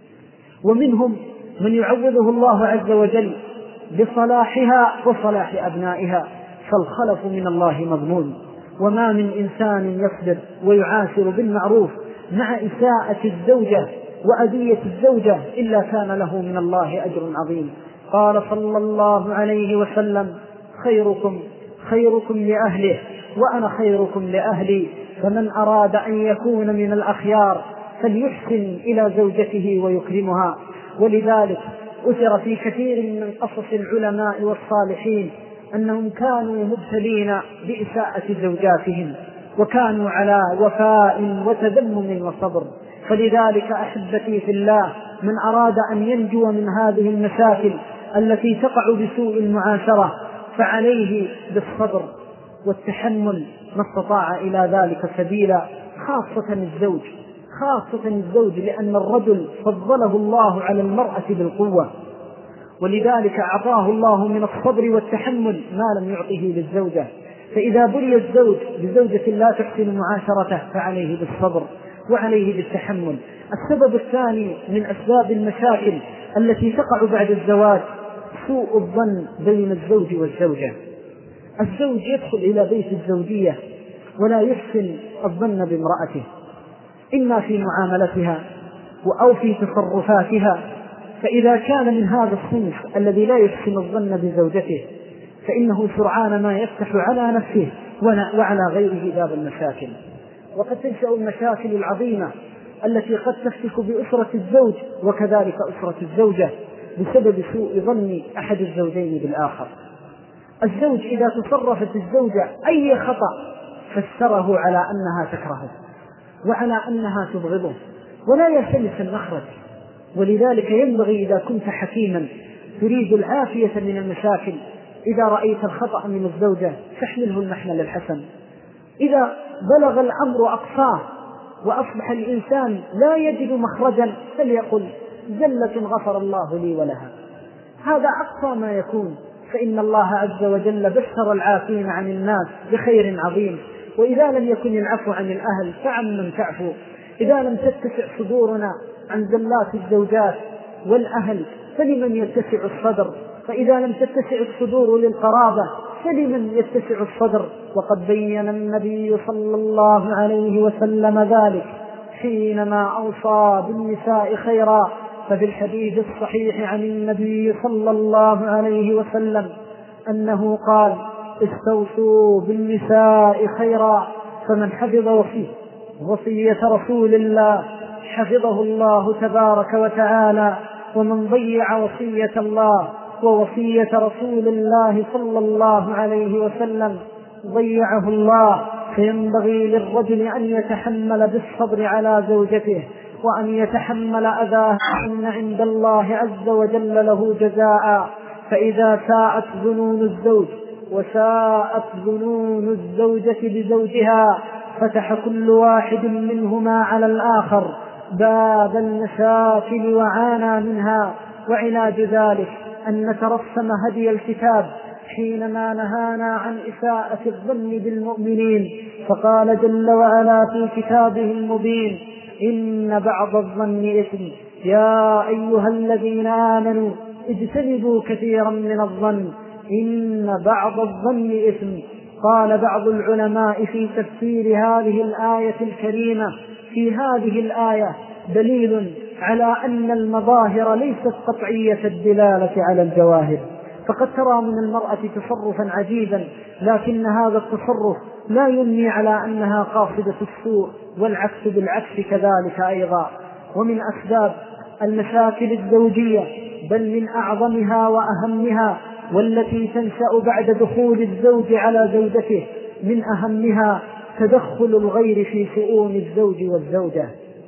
ومنهم من يعوضه الله عز وجل بصلاحها وصلاح أبنائها، فالخلف من الله مضمون. وما من إنسان يصبر ويعاشر بالمعروف مع إساءة الزوجة وأذية الزوجة إلا كان له من الله أجر عظيم. قال صلى الله عليه وسلم: خيركم خيركم لأهله وأنا خيركم لأهلي، فمن أراد أن يكون من الأخيار فليحسن إلى زوجته ويكرمها. ولذلك أثر في كثير من قصص العلماء والصالحين أنهم كانوا مبتلين بإساءة زوجاتهم وكانوا على وفاء وتذمم وصبر. فلذلك أحبتي في الله، من أراد أن ينجو من هذه المشاكل التي تقع بسوء المعاشرة فعليه بالصبر والتحمل ما استطاع إلى ذلك سبيلا، خاصة الزوج، خاصة الزوج لأن الرجل فضله الله على المرأة بالقوة، ولذلك أعطاه الله من الصبر والتحمل ما لم يعطه للزوجة. فإذا بلي الزوج بزوجة لا تحسن معاشرته فعليه بالصبر وعليه بالتحمل. السبب الثاني من أسباب المشاكل التي تقع بعد الزواج سوء الظن بين الزوج والزوجة. الزوج يدخل إلى بيت الزوجية ولا يحسن الظن بامرأته، إما في معاملتها أو في تصرفاتها، فإذا كان من هذا الصنف الذي لا يحسن الظن بزوجته فإنه سرعان ما يفتح على نفسه وعلى غيره باب المشاكل. وقد تنشأ المشاكل العظيمة التي قد تفتك بأسرة الزوج وكذلك أسرة الزوجة بسبب سوء ظن أحد الزوجين بالآخر. الزوج إذا تصرفت الزوجة أي خطأ فسره على أنها تكرهه وعلى أنها تبغضه ولا يلتمس المخرج. ولذلك ينبغي إذا كنت حكيما تريد العافية من المشاكل، إذا رأيت الخطأ من الزوجة فاحمله المحمل الحسن. إذا بلغ الأمر أقصاه وأصبح الإنسان لا يجد مخرجا فليقل: زلة غفر الله لي ولها. هذا أقصى ما يكون، فإن الله عز وجل بشر العافين عن الناس بخير عظيم. وإذا لم يكن العفو عن الأهل فعن من تعفو. إذا لم تتسع صدورنا عن زلات الزوجات والأهل فلمن يتسع الصدر؟ فإذا لم تتسع الصدور للقرابة فلمن يتسع الصدر؟ وقد بين النبي صلى الله عليه وسلم ذلك حينما أوصى بالنساء خيرا. ففي الحديث الصحيح عن النبي صلى الله عليه وسلم أنه قال: استوصوا بالنساء خيرا، فمن حفظ وصية وصية رسول الله حفظه الله تبارك وتعالى، ومن ضيع وصية الله ووصية رسول الله صلى الله عليه وسلم ضيعه الله. فينبغي للرجل أن يتحمل بالصبر على زوجته وأن يتحمل أذاه، إن عند الله عز وجل له جزاء. فإذا ساءت ظنون الزوج وساءت ظنون الزوجة بزوجها فتح كل واحد منهما على الآخر باب المشاكل وعانى منها. وعلاج ذلك أن نترسم هدي الكتاب حينما نهانا عن إساءة الظن بالمؤمنين، فقال جل وعلا في كتابه المبين: إن بعض الظن إثم. يا أيها الذين آمنوا اجتنبوا كثيرا من الظن إن بعض الظن إثم. قال بعض العلماء في تفسير هذه الآية الكريمة: في هذه الآية دليل على أن المظاهر ليست قطعية الدلالة على الجواهر، فقد ترى من المرأة تصرفا عجيبا لكن هذا التصرف لا ينمي على أنها قاصدة السوء، والعكس بالعكس كذلك أيضا. ومن أسباب المشاكل الزوجية بل من أعظمها وأهمها والتي تنشأ بعد دخول الزوج على زوجته من أهمها تدخل الغير في شؤون الزوج والزوجة.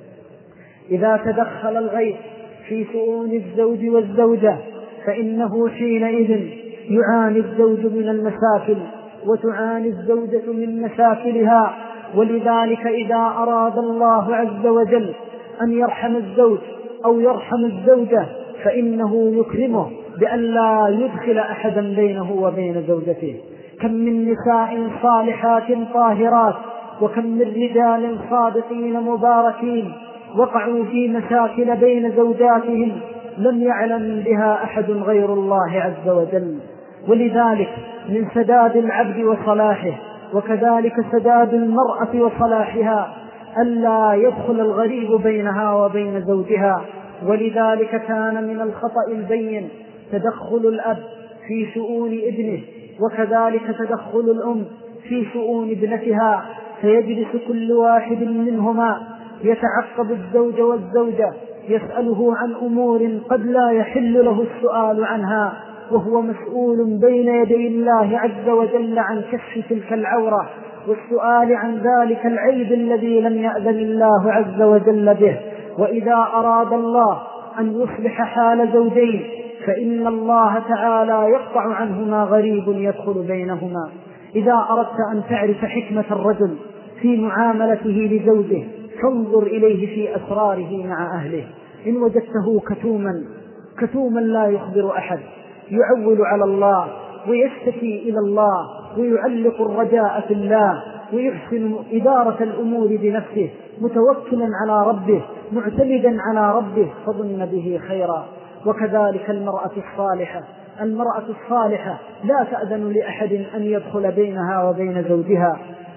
إذا تدخل الغير في شؤون الزوج والزوجة فإنه حينئذ يعاني الزوج من المشاكل وتعاني الزوجة من مشاكلها. ولذلك إذا أراد الله عز وجل أن يرحم الزوج أو يرحم الزوجة فإنه يكرمه بأن لا يدخل أحدا بينه وبين زوجته. كم من نساء صالحات طاهرات وكم من رجال صادقين مباركين وقعوا في مشاكل بين زوجاتهم لم يعلم بها أحد غير الله عز وجل. ولذلك من سداد العبد وصلاحه وكذلك سداد المرأة وصلاحها ألا يدخل الغريب بينها وبين زوجها. ولذلك كان من الخطأ البين تدخل الأب في شؤون ابنه وكذلك تدخل الأم في شؤون ابنتها، فيجلس كل واحد منهما يتعقب الزوج والزوجة يسأله عن أمور قد لا يحل له السؤال عنها، وهو مسؤول بين يدي الله عز وجل عن كشف تلك العورة والسؤال عن ذلك العيب الذي لم يأذن الله عز وجل به. وإذا أراد الله أن يصلح حال زوجين فإن الله تعالى يقطع عنهما غريب يدخل بينهما. إذا أردت أن تعرف حكمة الرجل في معاملته لزوجه فانظر إليه في أسراره مع أهله. إن وجدته كتوما كتوما لا يخبر أحد يعول على الله ويشتكي إلى الله ويعلق الرجاء في الله ويحسن إدارة الأمور بنفسه متوكلا على ربه معتمدا على ربه فظن به خيرا. وكذلك المرأة الصالحة المرأة الصالحة لا تأذن لأحد أن يدخل بينها وبين زوجها،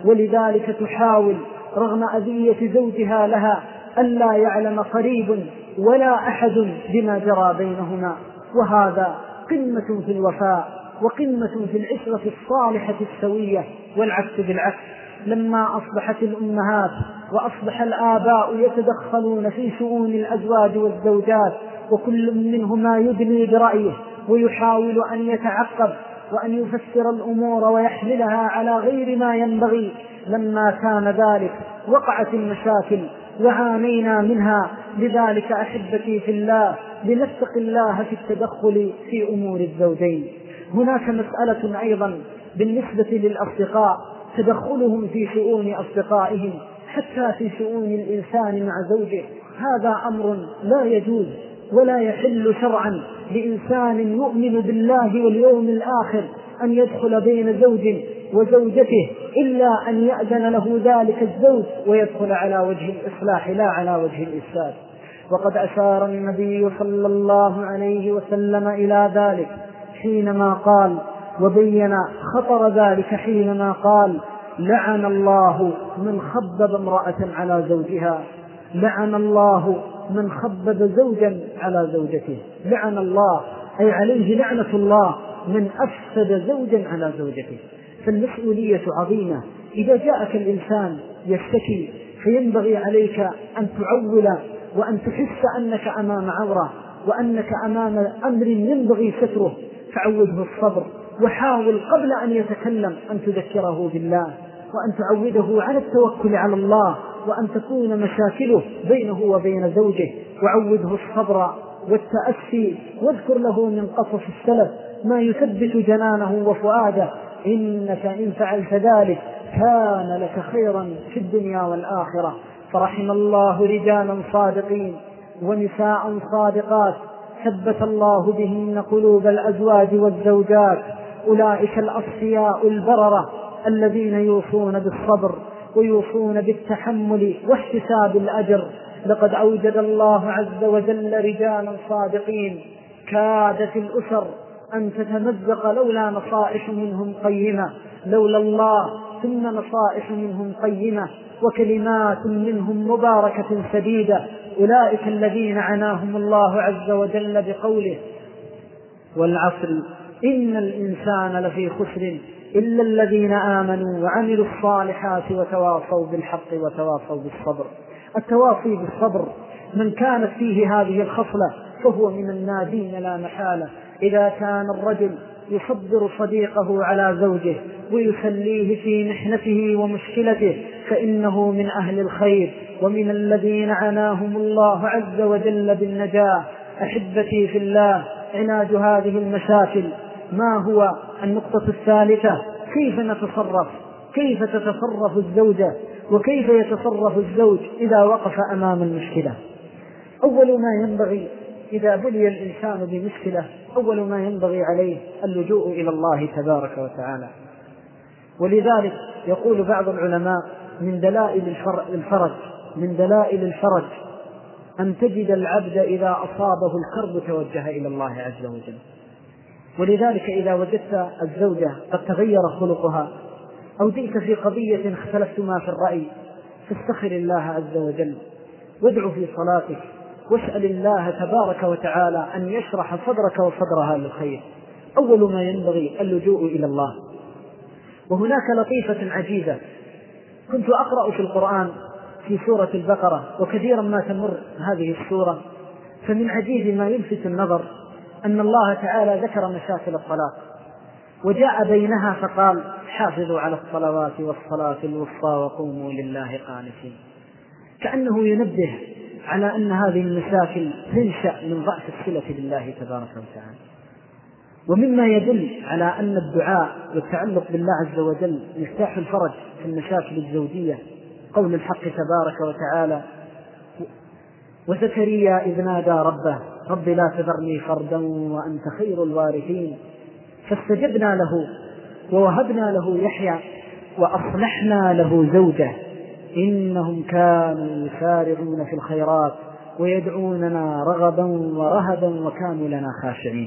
ولذلك تحاول رغم أذية زوجها لها ألا يعلم قريب ولا أحد بما جرى بينهما. وهذا قمة في الوفاء وقمة في العشرة الصالحة السوية. والعكس بالعكس، لما أصبحت الأمهات وأصبح الآباء يتدخلون في شؤون الأزواج والزوجات وكل منهما يدلي برأيه ويحاول أن يتعقب وأن يفسر الأمور ويحملها على غير ما ينبغي، لما كان ذلك وقعت المشاكل وعانينا منها. لذلك أحبتي في الله لنتق الله في التدخل في أمور الزوجين. هناك مسألة أيضا بالنسبة للأصدقاء تدخلهم في شؤون أصدقائهم حتى في شؤون الإنسان مع زوجه، هذا أمر لا يجوز ولا يحل شرعا لإنسان يؤمن بالله واليوم الآخر أن يدخل بين زوج وزوجته إلا أن يأذن له ذلك الزوج ويدخل على وجه الإصلاح لا على وجه الإفساد. وقد أشار النبي صلى الله عليه وسلم إلى ذلك حينما قال وبين خطر ذلك حينما قال: لعن الله من خبب امرأة على زوجها، لعن الله من خبب زوجا على زوجته. لعن الله أي عليه لعنة الله من أفسد زوجا على زوجته. فالمسؤولية عظيمة. إذا جاءك الإنسان يشتكي فينبغي عليك أن تعول وأن تحس أنك أمام عورة وأنك أمام أمر ينبغي ستره، فعوده الصبر وحاول قبل أن يتكلم أن تذكره بالله وأن تعوده على التوكل على الله وأن تكون مشاكله بينه وبين زوجه، وعوده الصبر والتأسي واذكر له من قصص السلف ما يثبت جنانه وفؤاده، إنك إن فعلت ذلك كان لك خيرا في الدنيا والآخرة. فرحم الله رجالا صادقين ونساء صادقات ثبت الله بهن قلوب الأزواج والزوجات، أولئك الأصفياء البررة الذين يوصون بالصبر ويوصون بالتحمل واحتساب الأجر لقد أوجد الله عز وجل رجالا صادقين كادت الأسر أن تتمزق لولا نصائح منهم قيمة، لولا الله ثم نصائح منهم قيمة وكلمات منهم مباركة سديدة. أولئك الذين عناهم الله عز وجل بقوله: والعصر إن الإنسان لفي خسر إلا الذين آمنوا وعملوا الصالحات وتواصوا بالحق وتواصوا بالصبر. التواصي بالصبر من كانت فيه هذه الخصلة فهو من الناجين لا محالة. إذا كان الرجل يصبر صديقه على زوجه ويسليه في محنته ومشكلته فإنه من أهل الخير ومن الذين عناهم الله عز وجل بالنجاة. أحبتي في الله، علاج هذه المشاكل ما هو؟ النقطة الثالثة: كيف نتصرف؟ كيف تتصرف الزوجة وكيف يتصرف الزوج إذا وقف أمام المشكلة؟ أول ما ينبغي إذا بلي الإنسان بمشكلة أول ما ينبغي عليه اللجوء إلى الله تبارك وتعالى. ولذلك يقول بعض العلماء: من دلائل الفرج من دلائل الفرج أن تجد العبد إذا أصابه الكرب توجه إلى الله عز وجل. ولذلك إذا وجدت الزوجة قد تغير خلقها أو جئت في قضية اختلفتما في الرأي فاستخر الله عز وجل وادعو في صلاتك واسأل الله تبارك وتعالى أن يشرح صدرك وصدرها للخير. أول ما ينبغي اللجوء إلى الله. وهناك لطيفة عجيبة كنت أقرأ في القرآن في سورة البقرة، وكثيرا ما تمر هذه السورة، فمن عجيب ما يلفت النظر أن الله تعالى ذكر مشاكل الطلاق وجاء بينها فقال: حافظوا على الصلوات والصلاة الوسطى وقوموا لله قانتين، كأنه ينبه على أن هذه المشاكل تنشأ من ضعف الصلة بالله تبارك وتعالى. ومما يدل على أن الدعاء والتعلق بالله عز وجل مفتاح الفرج في المشاكل الزوجية قول الحق تبارك وتعالى: وزكريا إذ نادى ربه رب لا تذرني فردا وأنت خير الوارثين فاستجبنا له ووهبنا له يحيى وأصلحنا له زوجه إنهم كانوا يسارعون في الخيرات ويدعوننا رغبا ورهبا وكانوا لنا خاشعين.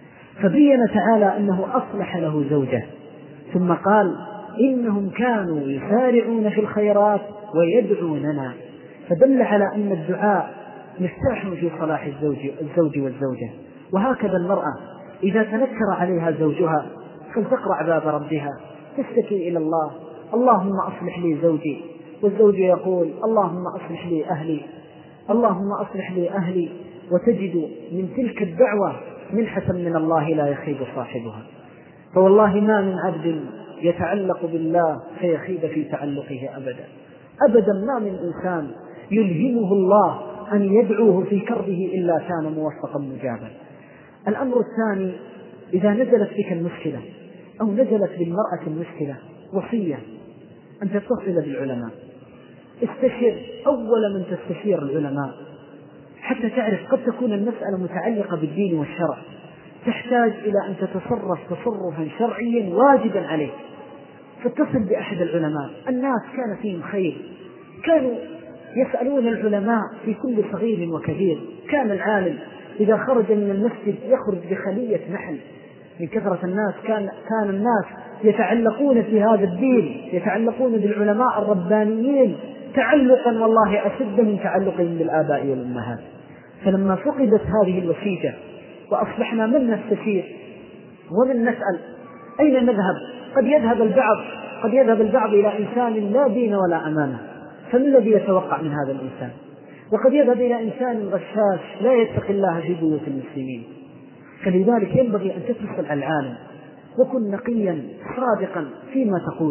فبين تعالى أنه أصلح له زوجه، ثم قال: إنهم كانوا يسارعون في الخيرات ويدعوننا، فدل على أن الدعاء مفتاح في صلاح الزوج, الزوج والزوجة. وهكذا المرأة إذا تنكر عليها زوجها فلتقرع باب ربها تشتكي إلى الله: اللهم أصلح لي زوجي، والزوج يقول: اللهم أصلح لي أهلي، اللهم أصلح لي أهلي. وتجد من تلك الدعوة منحة من الله لا يخيب صاحبها. فوالله ما من عبد يتعلق بالله فيخيب في تعلقه أبدا أبدا. ما من إنسان يلهمه الله أن يدعوه في كربه إلا كان موفقا مجابا. الأمر الثاني: إذا نزلت بك المشكلة أو نزلت بالمرأة المشكلة وصية أن تتصل بالعلماء. استشر أول من تستشير العلماء حتى تعرف قد تكون المسألة متعلقة بالدين والشرع، تحتاج إلى أن تتصرف تصرفا شرعيا واجبا عليك، فاتصل بأحد العلماء. الناس كان فيهم خير، كانوا يسألون العلماء في كل صغير وكبير. كان العالم إذا خرج من المسجد يخرج بخلية نحل من كثرة الناس. كان, كان الناس يتعلقون في هذا الدين، يتعلقون بالعلماء الربانيين تعلقا والله أشد من تعلقهم بالآباء والأمهات. فلما فقدت هذه الوسيلة وأصبحنا من نستشير ومن نسأل أين نذهب؟ قد يذهب البعض قد يذهب البعض إلى إنسان لا دين ولا أمانة، فما الذي يتوقع من هذا الإنسان؟ وقد يذهب إلى إنسان غشاش لا يتقي الله في بيوت المسلمين. فلذلك ينبغي أن تتصل على العالم وكن نقيا صادقا فيما تقول،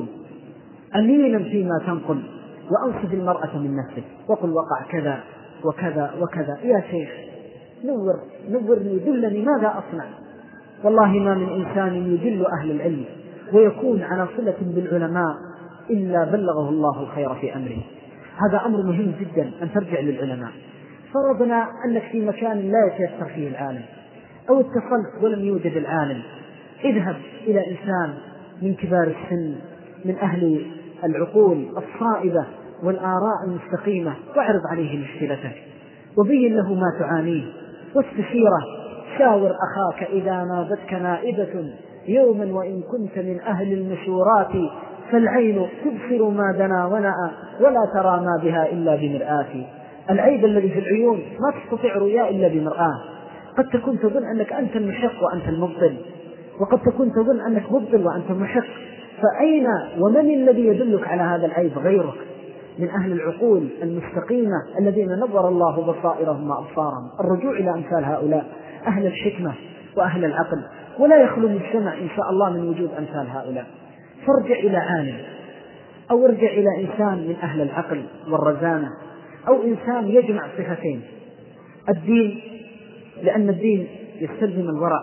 أمينا فيما تنقل، وأنصف المرأة من نفسك وقل وقع كذا وكذا وكذا. يا شيخ نور نورني دلني ماذا أصنع؟ والله ما من إنسان يجل أهل العلم ويكون على صلة بالعلماء إلا بلغه الله الخير في أمره. هذا أمر مهم جدا أن ترجع للعلماء. فرضنا أنك في مكان لا يتيسر فيه العالم أو اتصلت ولم يوجد العالم، اذهب إلى إنسان من كبار السن من أهل العقول الصائبة والآراء المستقيمة، واعرض عليه مشكلتك وبين له ما تعانيه واستشيره. شاور أخاك إذا نابتك نائبة يوما وإن كنت من أهل المشورات، فالعين تبصر ما دنا ونأى ولا ترى ما بها إلا بمرآة. العيب الذي في العيون ما تستطيع رؤياه إلا بمرآة. قد تكون تظن أنك أنت المحق وأنت المبطل، وقد تكون تظن أنك مبطل وأنت محق، فأين ومن الذي يدلك على هذا العيب غيرك من أهل العقول المستقيمة الذين نظر الله بصائرهم وأبصارهم. الرجوع إلى أمثال هؤلاء أهل الحكمة وأهل العقل، ولا يخلو مجتمع إن شاء الله من وجود أمثال هؤلاء. فارجع إلى عالم، أو ارجع إلى إنسان من أهل العقل والرزانة، أو إنسان يجمع صفتين: الدين، لأن الدين يستلزم الورع،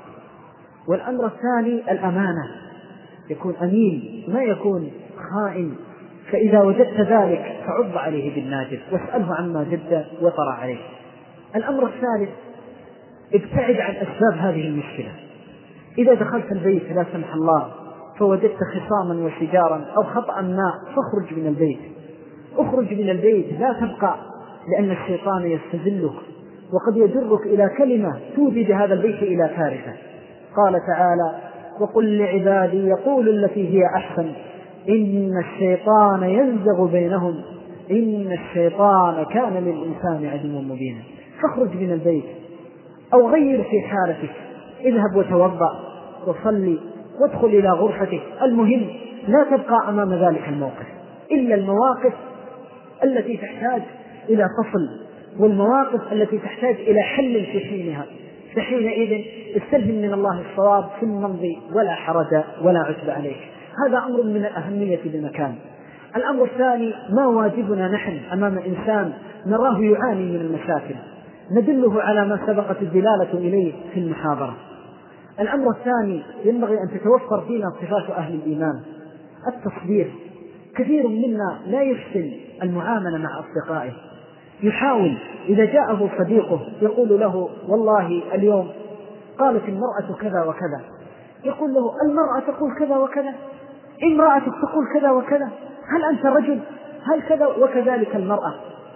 والأمر الثاني الأمانة، يكون أمين ما يكون خائن. فإذا وجدت ذلك فعض عليه بالناجذ واسأله عما جد وطر عليه. الأمر الثالث: ابتعد عن أسباب هذه المشكلة. إذا دخلت البيت لا سمح الله فوجدت خصاما وشجارا أو خطأ ما، فاخرج من البيت. اخرج من البيت، لا تبقى، لأن الشيطان يستذلك وقد يجرك إلى كلمة تودي هذا البيت إلى كارثة. قال تعالى: وقل لعبادي يقول التي هي أحسن إن الشيطان ينزغ بينهم إن الشيطان كان للإنسان عدوا مبينا. فاخرج من البيت أو غير في حالتك، اذهب وتوضأ وصلي وادخل إلى غرفتك. المهم لا تبقى أمام ذلك الموقف إلا المواقف التي تحتاج إلى فصل، والمواقف التي تحتاج إلى حل في حينها. فحينئذ استلهم من الله الصواب ثم امضي ولا حرج ولا عتب عليك. هذا أمر من الأهمية بمكان. الأمر الثاني: ما واجبنا نحن أمام إنسان نراه يعاني من المشاكل؟ ندله على ما سبقت الدلالة إليه في المحاضرة. الأمر الثاني: ينبغي أن تتوفر فينا صفات أهل الإيمان. التصبير. كثير منا لا يحسن المعاملة مع أصدقائه، يحاول إذا جاءه صديقه يقول له: والله اليوم قالت المرأة كذا وكذا، يقول له: المرأة تقول كذا وكذا، امرأتك تقول كذا وكذا، هل أنت رجل؟ هل كذا؟ وكذلك المرأة.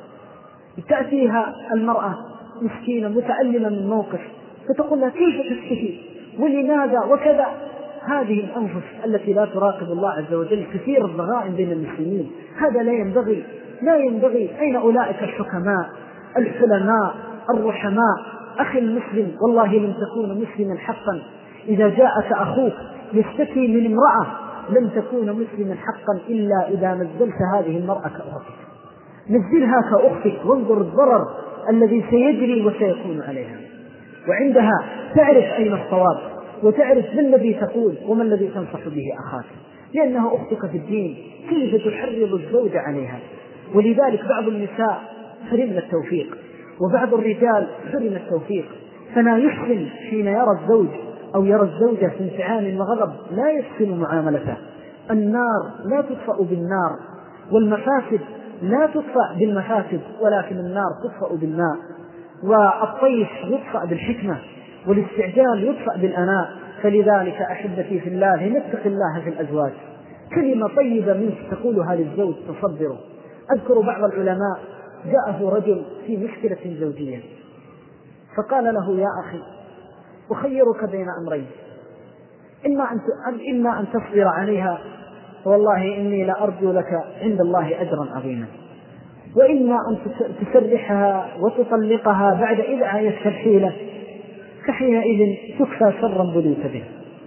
تأتيها المرأة مسكينة متألمة من موقف فتقول لها: كيف تشتكي ولماذا وكذا. هذه الأنفس التي لا تراقب الله عز وجل كثير الضغائن بين المسلمين. هذا لا ينبغي لا ينبغي. أين أولئك الحكماء الحلماء الرحماء؟ أخي المسلم، والله لم تكون مسلما حقا إذا جاءك أخوك يشتكي من امرأة، لم تكون مسلما حقا إلا إذا نزلت هذه المرأة كأختك. نزلها كأختك وانظر الضرر الذي سيجري وسيكون عليها، وعندها تعرف أين الصواب وتعرف ما الذي تقول وما الذي تنصح به أخاك، لأنها أختك في الدين. كيف تحرض الزوج عليها؟ ولذلك بعض النساء حرمنا التوفيق، وبعض الرجال حرم التوفيق، فلا يحسن حين يرى الزوج أو يرى الزوجة في انفعال وغضب لا يحسن معاملته. النار لا تطفأ بالنار، والمفاسد لا تطفأ بالمفاسد، ولكن النار تطفأ بالماء. والطيش يطفأ بالحكمة، والاستعجال يطفأ بالأناء. فلذلك أحبتي في الله نتق الله في الأزواج. كلمة طيبة منك تقولها للزوج تصبره. أذكر بعض العلماء جاءه رجل في مشكلة زوجية فقال له: يا أخي أخيرك بين أمرين، إما أن إما أن تصبر عليها والله إني لأرجو لك عند الله أجرا عظيما، وإما أن تسرحها وتطلقها بعد إذ عايشت الحيلة، فحينئذ تكفى شرا بليت به.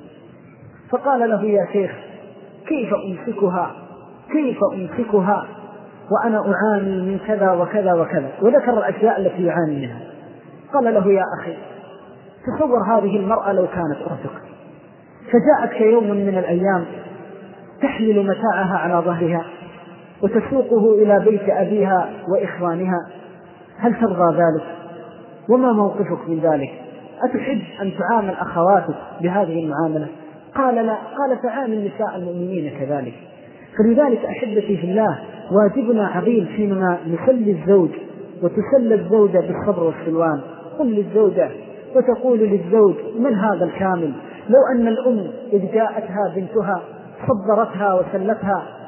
فقال له: يا شيخ كيف أمسكها كيف أمسكها وأنا أعاني من كذا وكذا وكذا، وذكر الأشياء التي يعاني منها. قال له: يا أخي تصور هذه المرأة لو كانت أختك، فجاءت يوم من الأيام تحمل متاعها على ظهرها وتسوقه إلى بيت أبيها وإخوانها، هل ترضى ذلك؟ وما موقفك من ذلك؟ أتحب أن تعامل أخواتك بهذه المعاملة؟ قال: لا. قال: تعامل نساء المؤمنين كذلك. فلذلك أحبتي في الله واجبنا عظيم حينما نسلي الزوج وتسلى الزوجة بالصبر والسلوان. قل للزوجة وتقول للزوج: من هذا الكامل؟ لو أن الأم إذ جاءتها بنتها صبرتها وسلتها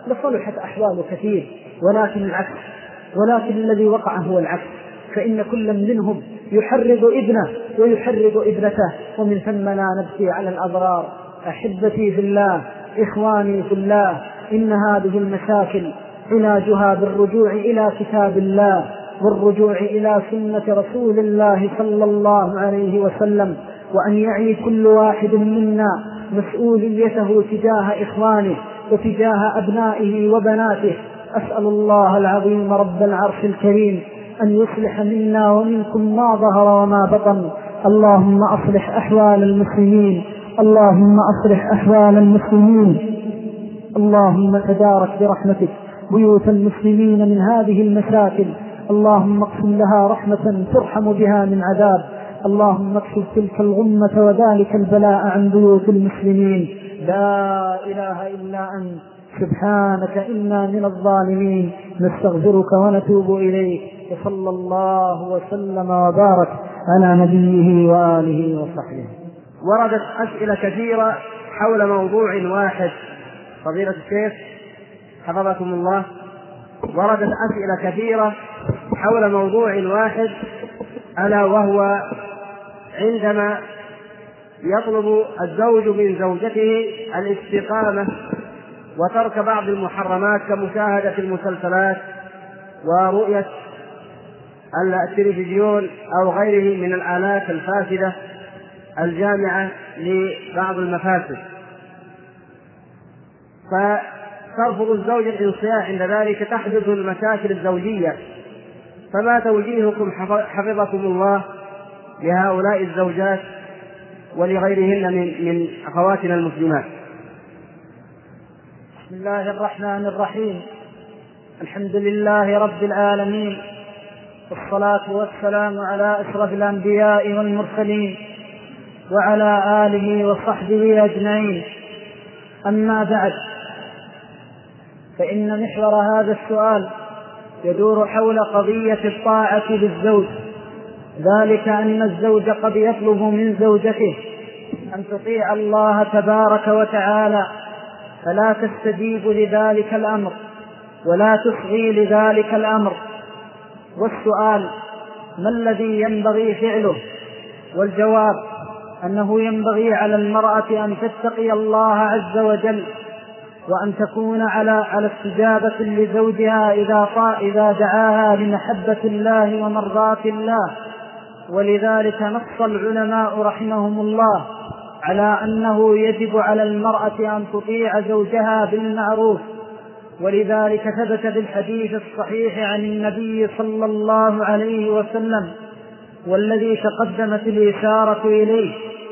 لصلحت أحوال كثير، ولكن العكس، ولكن الذي وقع هو العكس، فإن كل منهم يحرض ابنه ويحرض ابنته، ومن ثم لا نبكي على الأضرار. أحبتي في الله، إخواني في الله، إن هذه المشاكل علاجها بالرجوع إلى كتاب الله والرجوع إلى سنة رسول الله صلى الله عليه وسلم، وأن يعي كل واحد منا مسؤوليته تجاه إخوانه وتجاه أبنائه وبناته. أسأل الله العظيم رب العرش الكريم أن يصلح منا ومنكم ما ظهر وما بطن. اللهم أصلح أحوال المسلمين، اللهم أصلح أحوال المسلمين، اللهم تدارك برحمتك بيوت المسلمين من هذه المشاكل، اللهم اقسم لها رحمة ترحم بها من عذاب، اللهم اكشف تلك الغمة وذلك البلاء عن بيوت المسلمين. لا إله إلا أنت سبحانك إنا من الظالمين، نستغفرك ونتوب إليك، وصلى الله وسلم وبارك على نبيه وآله وصحبه. وردت أسئلة كثيرة حول موضوع واحد. فضيلة الشيخ حفظكم الله، وردت أسئلة كثيرة حول موضوع واحد، ألا وهو عندما يطلب الزوج من زوجته الاستقامة وترك بعض المحرمات كمشاهدة المسلسلات ورؤية التلفزيون أو غيره من الآلات الفاسدة الجامعة لبعض المفاسد، فترفض الزوج الانصياع عند ذلك، تحدث المشاكل الزوجية. فما توجيهكم حفظكم الله لهؤلاء الزوجات ولغيرهن من, من أخواتنا المسلمات؟ بسم الله الرحمن الرحيم، الحمد لله رب العالمين، والصلاة والسلام على أشرف الأنبياء والمرسلين وعلى آله وصحبه أجمعين. أما بعد، فإن محور هذا السؤال يدور حول قضية الطاعة للزوج، ذلك أن الزوج قد يطلب من زوجته أن تطيع الله تبارك وتعالى، فلا تستجيب لذلك الأمر ولا تصغي لذلك الأمر. والسؤال: ما الذي ينبغي فعله؟ والجواب أنه ينبغي على المرأة أن تتقي الله عز وجل، وأن تكون على على استجابة لزوجها إذا إذا دعاها لمحبة الله ومرضاة الله. ولذلك نص العلماء رحمهم الله على أنه يجب على المرأة أن تطيع زوجها بالمعروف، ولذلك ثبت بالحديث الصحيح عن النبي صلى الله عليه وسلم والذي تقدمت الإشارة إليه،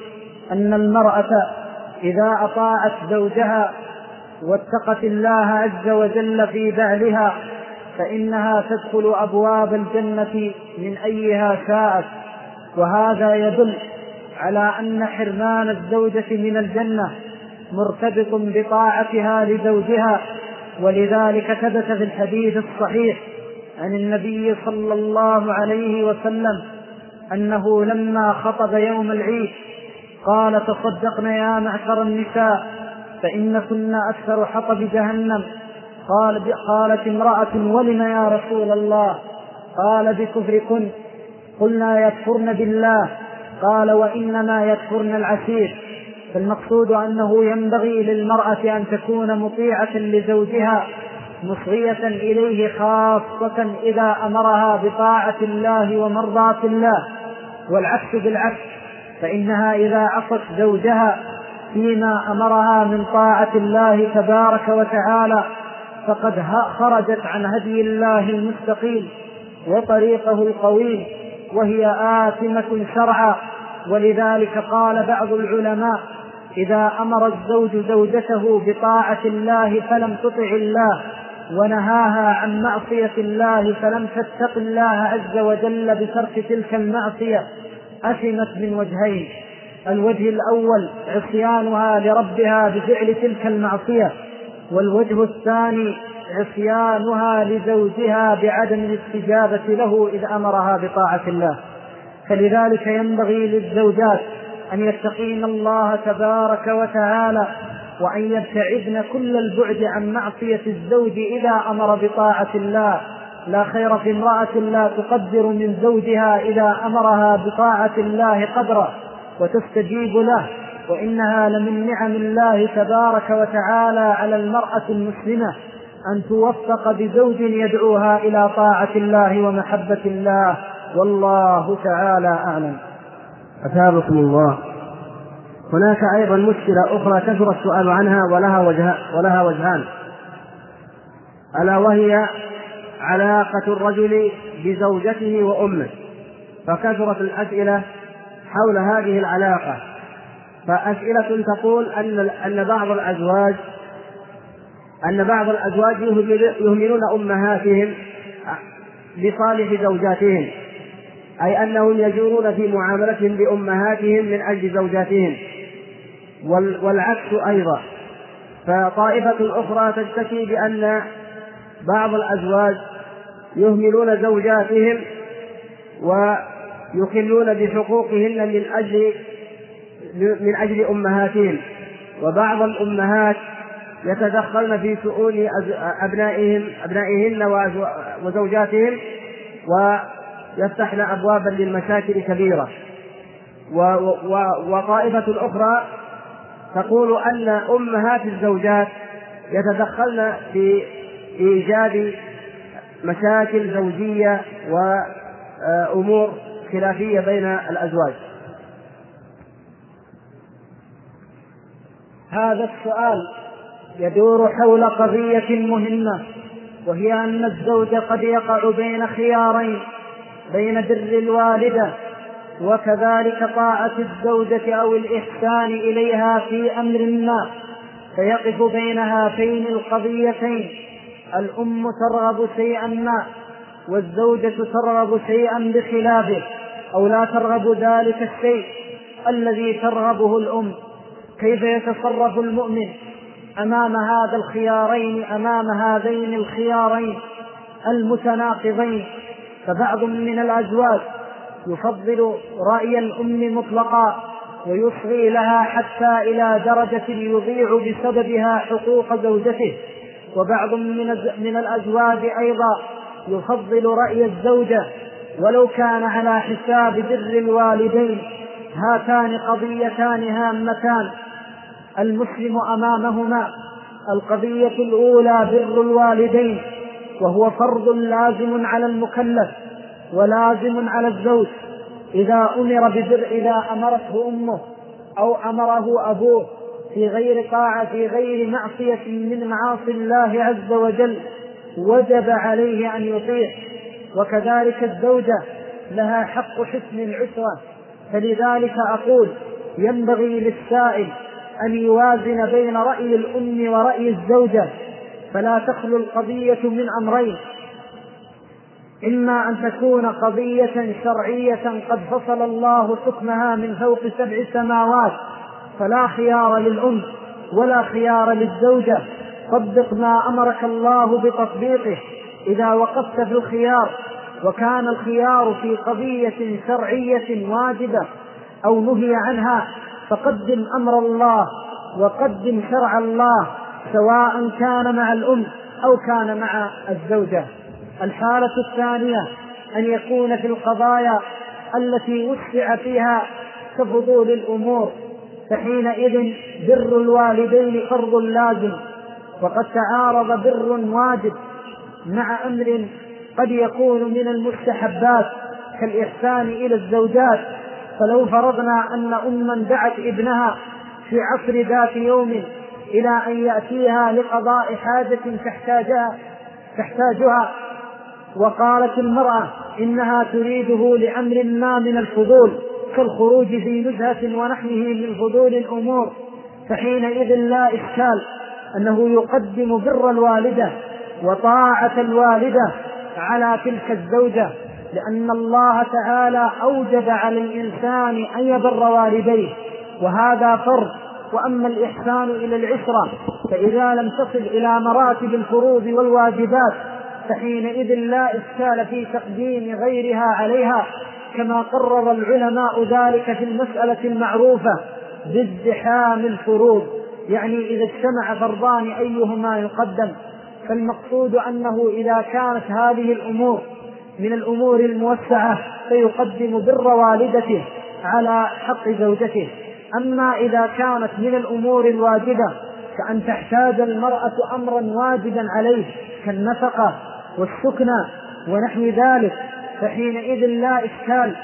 أن المرأة إذا أطاعت زوجها واتقت الله عز وجل في بعلها فإنها تدخل أبواب الجنة من أيها شاءت. وهذا يدل على أن حرمان الزوجة من الجنة مرتبط بطاعتها لزوجها. ولذلك ثبت في الحديث الصحيح عن النبي صلى الله عليه وسلم أنه لما خطب يوم العيد قال: تصدقن يا معشر النساء فإن كنا أكثر حطب جهنم. قال قالت امرأة: ولم يا رسول الله؟ قال: بكفركن. قلنا: يكفرن بالله. قال: وإنما يكفرن العشير. فالمقصود أنه ينبغي للمرأة أن تكون مطيعة لزوجها مصغية إليه، خاصة إذا أمرها بطاعة الله ومرضاة الله. والعكس بالعكس، فإنها إذا عصت زوجها فيما أمرها من طاعة الله تبارك وتعالى فقد خرجت عن هدي الله المستقيم وطريقه القويم، وهي آثمة شرعا. ولذلك قال بعض العلماء: إذا أمر الزوج زوجته بطاعة الله فلم تطع الله، ونهاها عن معصية الله فلم تتق الله عز وجل بترك تلك المعصية، أثمت من وجهين: الوجه الأول عصيانها لربها بفعل تلك المعصية، والوجه الثاني عصيانها لزوجها بعدم الاستجابة له إذ أمرها بطاعة الله. فلذلك ينبغي للزوجات أن يتقين الله تبارك وتعالى وأن يبتعدن كل البعد عن معصية الزوج إذا أمر بطاعة الله. لا خير في امرأة لا تقدر من زوجها إذا أمرها بطاعة الله قدره وتستجيب له، وإنها لمن نعم الله تبارك وتعالى على المرأة المسلمة أن توفق بزوج يدعوها إلى طاعة الله ومحبة الله، والله تعالى أعلم. أثابكم الله. هناك أيضا مشكلة أخرى كثر السؤال عنها ولها وجه ولها وجهان، ألا وهي علاقة الرجل بزوجته وأمه، فكثرت الأسئلة حول هذه العلاقة. فأسئلة تقول أن أن بعض الأزواج أن بعض الأزواج يهملون أمهاتهم لصالح زوجاتهم، أي أنهم يجورون في معاملتهم بأمهاتهم من أجل زوجاتهم، والعكس أيضا. فطائفة أخرى تشتكي بأن بعض الأزواج يهملون زوجاتهم ويخلون بحقوقهن من أجل من أجل أمهاتهم، وبعض الأمهات يتدخلن في شؤون أبنائهم أبنائهن وزوجاتهم ويفتحن أبوابا للمشاكل كبيرة. وطائفة أخرى تقول أن أمهات الزوجات يتدخلن في إيجاد مشاكل زوجية وأمور خلافية بين الأزواج. هذا السؤال يدور حول قضية مهمة، وهي أن الزوج قد يقع بين خيارين: بين بر الوالدة وكذلك طاعة الزوجة أو الإحسان إليها في أمر ما، فيقف بين هاتين القضيتين. الأم ترغب شيئا ما والزوجة ترغب شيئا بخلافه، أو لا ترغب ذلك الشيء الذي ترغبه الأم. كيف يتصرف المؤمن أمام هذا الخيارين أمام هذين الخيارين المتناقضين؟ فبعض من الأزواج يفضل رأي الأم مطلقا ويصغي لها حتى إلى درجة يضيع بسببها حقوق زوجته، وبعض من الأزواج أيضا يفضل رأي الزوجة ولو كان على حساب بر الوالدين. هاتان قضيتان هامتان المسلم أمامهما: القضية الأولى بر الوالدين، وهو فرض لازم على المكلف ولازم على الزوج. إذا أمر ببر إذا أمرته أمه أو أمره أبوه في غير طاعة في غير معصية من معاصي الله عز وجل وجب عليه أن يطيع. وكذلك الزوجة لها حق حسن العشرة، فلذلك أقول ينبغي للسائل أن يوازن بين رأي الأم ورأي الزوجة، فلا تخلو القضية من أمرين: إما أن تكون قضية شرعية قد فصل الله حكمها من فوق سبع سماوات فلا خيار للأم ولا خيار للزوجة، طبق ما أمرك الله بتطبيقه إذا وقفت في الخيار، وكان الخيار في قضية شرعية واجبة أو نهي عنها فقدم أمر الله وقدم شرع الله، سواء كان مع الأم أو كان مع الزوجة. الحالة الثانية أن يكون في القضايا التي وسع فيها كفضول الأمور، فحينئذ بر الوالدين فرض لازم، وقد تعارض بر واجب مع أمر قد يكون من المستحبات كالإحسان إلى الزوجات. فلو فرضنا أن أما دعت ابنها في عصر ذات يوم إلى أن يأتيها لقضاء حاجة تحتاجها, تحتاجها وقالت المرأة إنها تريده لأمر ما من الفضول كالخروج في نزهة ونحوه من فضول الأمور، فحينئذ لا إشكال أنه يقدم بر الوالدة وطاعة الوالدة على تلك الزوجة، لأن الله تعالى أوجب على الإنسان أن يبر والديه، وهذا فرض. وأما الإحسان إلى العشرة فإذا لم تصل إلى مراتب الفروض والواجبات فحينئذ لا إشكال في تقديم غيرها عليها، كما قرر العلماء ذلك في المسألة المعروفة بازدحام الفروض. يعني إذا اجتمع فرضان أيهما يقدم. فالمقصود أنه إذا كانت هذه الأمور من الأمور الموسعة فيقدم بر والدته على حق زوجته. أما إذا كانت من الأمور الواجبة كأن تحتاج المرأة أمرا واجبا عليه كالنفقة والسكنى ونحو ذلك فحينئذ لا إشكال،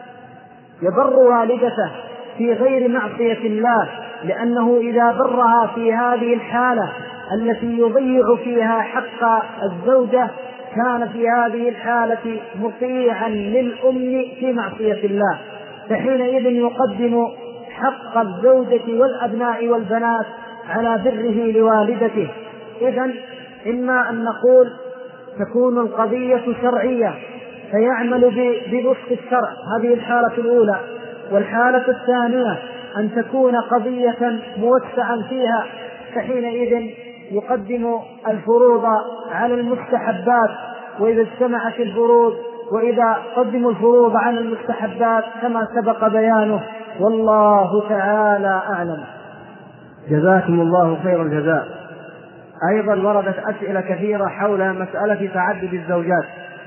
يبر والدته في غير معصية الله، لأنه إذا برها في هذه الحالة التي يضيع فيها حق الزوجة كان في هذه الحالة مطيعا للأم في معصية الله، فحينئذ يقدم حق الزوجة والأبناء والبنات على بره لوالدته. إذن إما أن نقول تكون القضية شرعية فيعمل بوفق الشرع، هذه الحالة الأولى. والحالة الثانية أن تكون قضية موسعا فيها فحينئذ يقدم الفروض على المستحبات، وإذا اجتمعت الفروض وإذا قدموا الفروض على المستحبات كما سبق بيانه، والله تعالى أعلم. جزاكم الله خير الجزاء. أيضا وردت أسئلة كثيرة حول مسألة تعدد الزوجات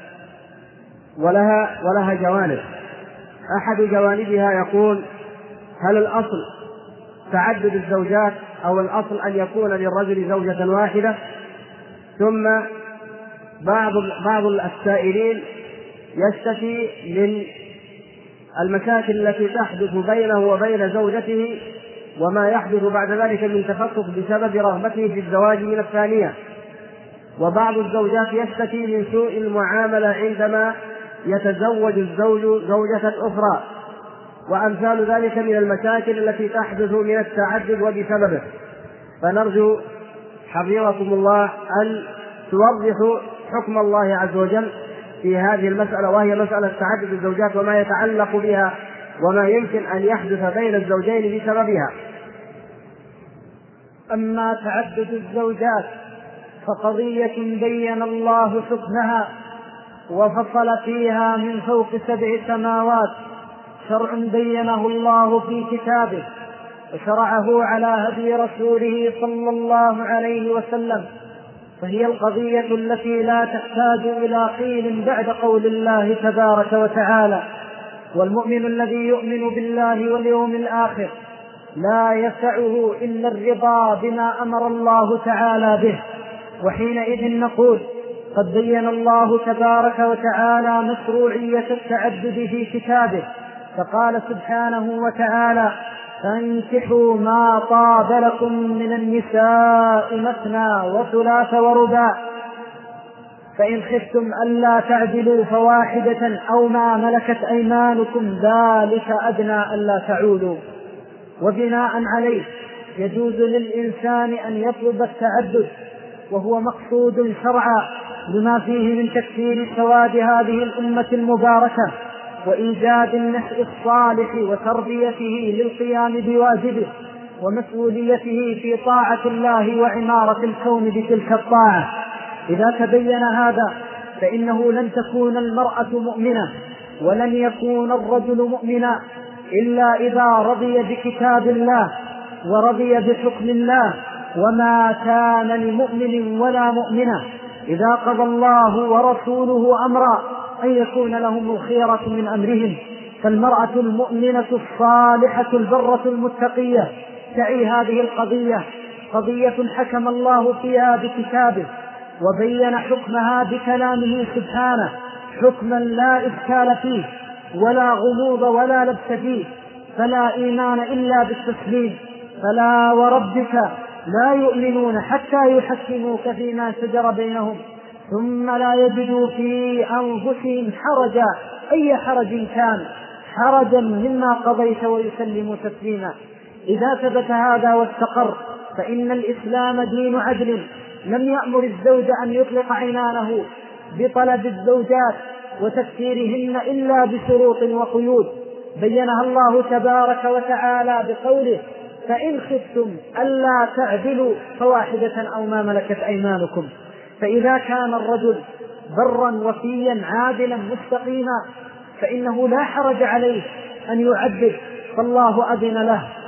ولها, ولها جوانب. أحد جوانبها يقول: هل الأصل تعدد الزوجات أو الأصل أن يكون للرجل زوجة واحدة؟ ثم بعض بعض السائلين يشتكي من المشاكل التي تحدث بينه وبين زوجته وما يحدث بعد ذلك من تفكك بسبب رغبته في الزواج من الثانية. وبعض الزوجات يشتكي من سوء المعاملة عندما يتزوج الزوج زوجة أخرى، وأمثال ذلك من المشاكل التي تحدث من التعدد وبسببه. فنرجو حفظكم الله أن توضحوا حكم الله عز وجل في هذه المسألة، وهي مسألة تعدد الزوجات وما يتعلق بها وما يمكن أن يحدث بين الزوجين بسببها. أما تعدد الزوجات فقضية بين الله حكمها وفصل فيها من فوق سبع سماوات، شرع بينه الله في كتابه وشرعه على هدي رسوله صلى الله عليه وسلم، فهي القضية التي لا تحتاج إلى قيل بعد قول الله تبارك وتعالى: والمؤمن الذي يؤمن بالله واليوم الآخر لا يسعه إلا الرضا بما أمر الله تعالى به. وحينئذ نقول: قد بين الله تبارك وتعالى مشروعية التعدد في كتابه، فقال سبحانه وتعالى: فانكحوا ما طاب لكم من النساء مثنى وثلاث ورباع، فإن خفتم ألا تعدلوا فواحدة أو ما ملكت أيمانكم ذلك أدنى ألا تعولوا. وبناء عليه يجوز للإنسان أن يطلب التعدد، وهو مقصود شرعا لما فيه من تكثير سواد هذه الأمة المباركة وإيجاد النشء الصالح وتربيته للقيام بواجبه ومسؤوليته في طاعة الله وعمارة الكون بتلك الطاعة. إذا تبين هذا فإنه لن تكون المرأة مؤمنة ولن يكون الرجل مؤمنا إلا إذا رضي بكتاب الله ورضي بحكم الله، وما كان لمؤمن ولا مؤمنة إذا قضى الله ورسوله أمرا أن يكون لهم الخيرة من أمرهم. فالمرأة المؤمنة الصالحة البرة المتقية تعي هذه القضية، قضية حكم الله فيها بكتابه وبين حكمها بكلامه سبحانه، حكما لا إشكال فيه ولا غموض ولا لبس فيه، فلا إيمان إلا بالتسليم. فلا وربك لا يؤمنون حتى يحكموك فيما شجر بينهم ثم لا يجدوا في أنفسهم حرجا، أي حرج كان، حرجا مما قضيت ويسلموا تسليما. إذا ثبت هذا واستقر فإن الإسلام دين عدل، لم يأمر الزوج أن يطلق عنانه بطلب الزوجات وتكثيرهن إلا بشروط وقيود بينها الله تبارك وتعالى بقوله: فإن خفتم ألا تعدلوا فواحدة أو ما ملكت أيمانكم. فإذا كان الرجل برا وفيا عادلا مستقيما فإنه لا حرج عليه أن يعدل، فالله أذن له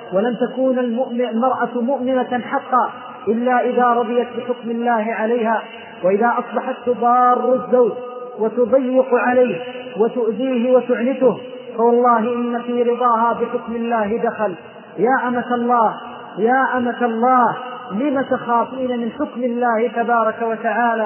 ولن تكون المرأة مؤمنة حقا إلا إذا رضيت بحكم الله عليها، وإذا أصبحت تضار الزوج وتضيق عليه وتؤذيه وتعنته فوالله إن في رضاها بحكم الله دخل. يا أمة الله يا أمة الله لم تخافين من حكم الله تبارك وتعالى،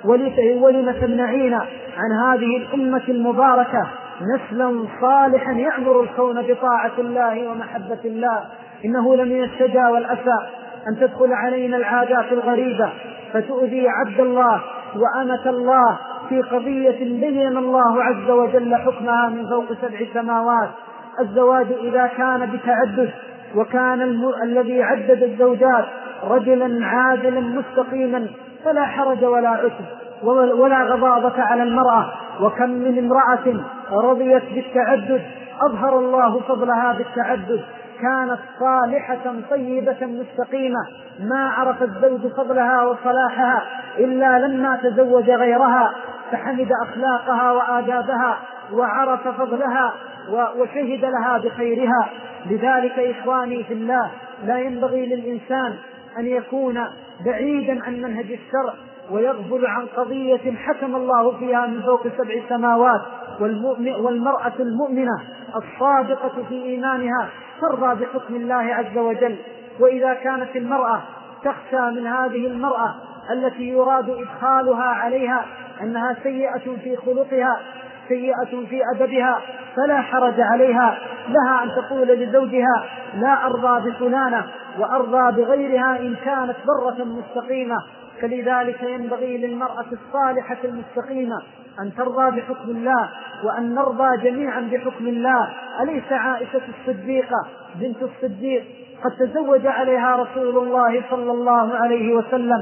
ولم تمنعين عن هذه الأمة المباركة نسلا صالحا يعمر الكون بطاعة الله ومحبة الله؟ إنه لمن الشجا والأسى أن تدخل علينا العادات الغريبة فتؤذي عبد الله وأمة الله في قضية بين الله عز وجل حكمها من فوق سبع سماوات. الزواج إذا كان بتعدد وكان الم... الذي عدد الزوجات رجلا عادلا مستقيما فلا حرج ولا عسر ولا غضاضة على المرأة. وكم من امرأة رضيت بالتعدد أظهر الله فضلها بالتعدد، كانت صالحة طيبة مستقيمة ما عرف الزوج فضلها وصلاحها إلا لما تزوج غيرها فحمد أخلاقها وآدابها وعرف فضلها وشهد لها بخيرها. لذلك إخواني في الله لا ينبغي للإنسان أن يكون بعيدا عن منهج الشرع ويغفل عن قضية حكم الله فيها من فوق سبع سماوات. والمرأة المؤمنة الصادقة في إيمانها ترضى بحكم الله عز وجل. وإذا كانت المرأة تخشى من هذه المرأة التي يراد إدخالها عليها أنها سيئة في خلقها سيئة في أدبها فلا حرج عليها، لها أن تقول لزوجها لا أرضى بفلانة وأرضى بغيرها إن كانت برة مستقيمة. فلذلك ينبغي للمرأة الصالحة المستقيمة أن ترضى بحكم الله وأن نرضى جميعا بحكم الله. أليس عائشة الصديقة بنت الصديق قد تزوج عليها رسول الله صلى الله عليه وسلم؟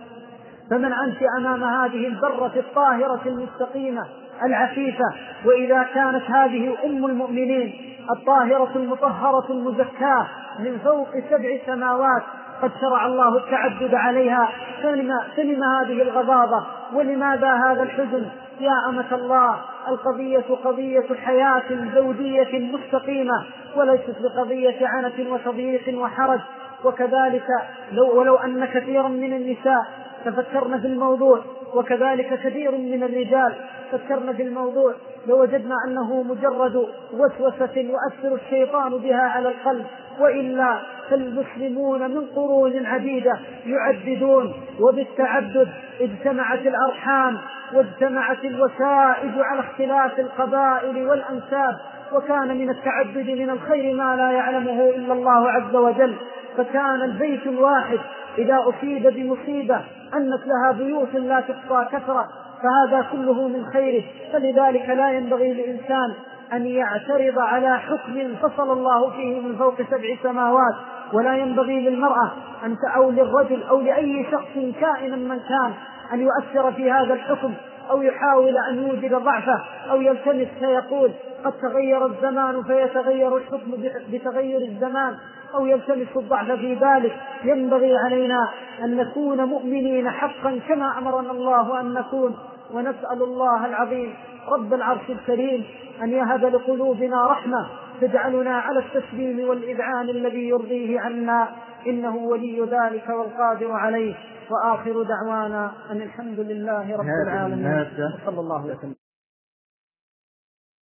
فمن أنت أمام هذه البرة الطاهرة المستقيمة العفيفة؟ وإذا كانت هذه أم المؤمنين الطاهرة المطهرة المزكاة من فوق سبع سماوات قد شرع الله التعدد عليها فلم هذه الغضاضة ولماذا هذا الحزن؟ يا أمة الله القضية قضية حياة زوجية مستقيمة وليست بقضية عنة وتضييق وحرج. وكذلك لو ولو أن كثيرا من النساء تفكرنا في الموضوع وكذلك كثير من الرجال فكرنا في الموضوع لوجدنا أنه مجرد وسوسة يؤثر الشيطان بها على القلب، وإلا فالمسلمون من قرون عديدة يعددون وبالتعدد اجتمعت الأرحام واجتمعت الوسائد على اختلاف القبائل والأنساب، وكان من التعدد من الخير ما لا يعلمه إلا الله عز وجل. فكان البيت الواحد إذا أصيب بمصيبة أنت لها بيوت لا تحصى كثرة، فهذا كله من خيره. فلذلك لا ينبغي للإنسان أن يعترض على حكم فصل الله فيه من فوق سبع سماوات، ولا ينبغي للمرأة أن أو للرجل أو لأي شخص كائنا من كان أن يؤثر في هذا الحكم أو يحاول أن يوجد ضعفه أو يلتمس فيقول قد تغير الزمان فيتغير الحكم بتغير الزمان أو يلتمس الضعف في ذلك. ينبغي علينا أن نكون مؤمنين حقا كما أمرنا الله أن نكون، ونسأل الله العظيم رب العرش الكريم أن يهب لقلوبنا رحمة تجعلنا على التسليم والإذعان الذي يرضيه عنا، إنه ولي ذلك والقادر عليه. وآخر دعوانا أن الحمد لله رب العالمين، صلى الله عليه وسلم.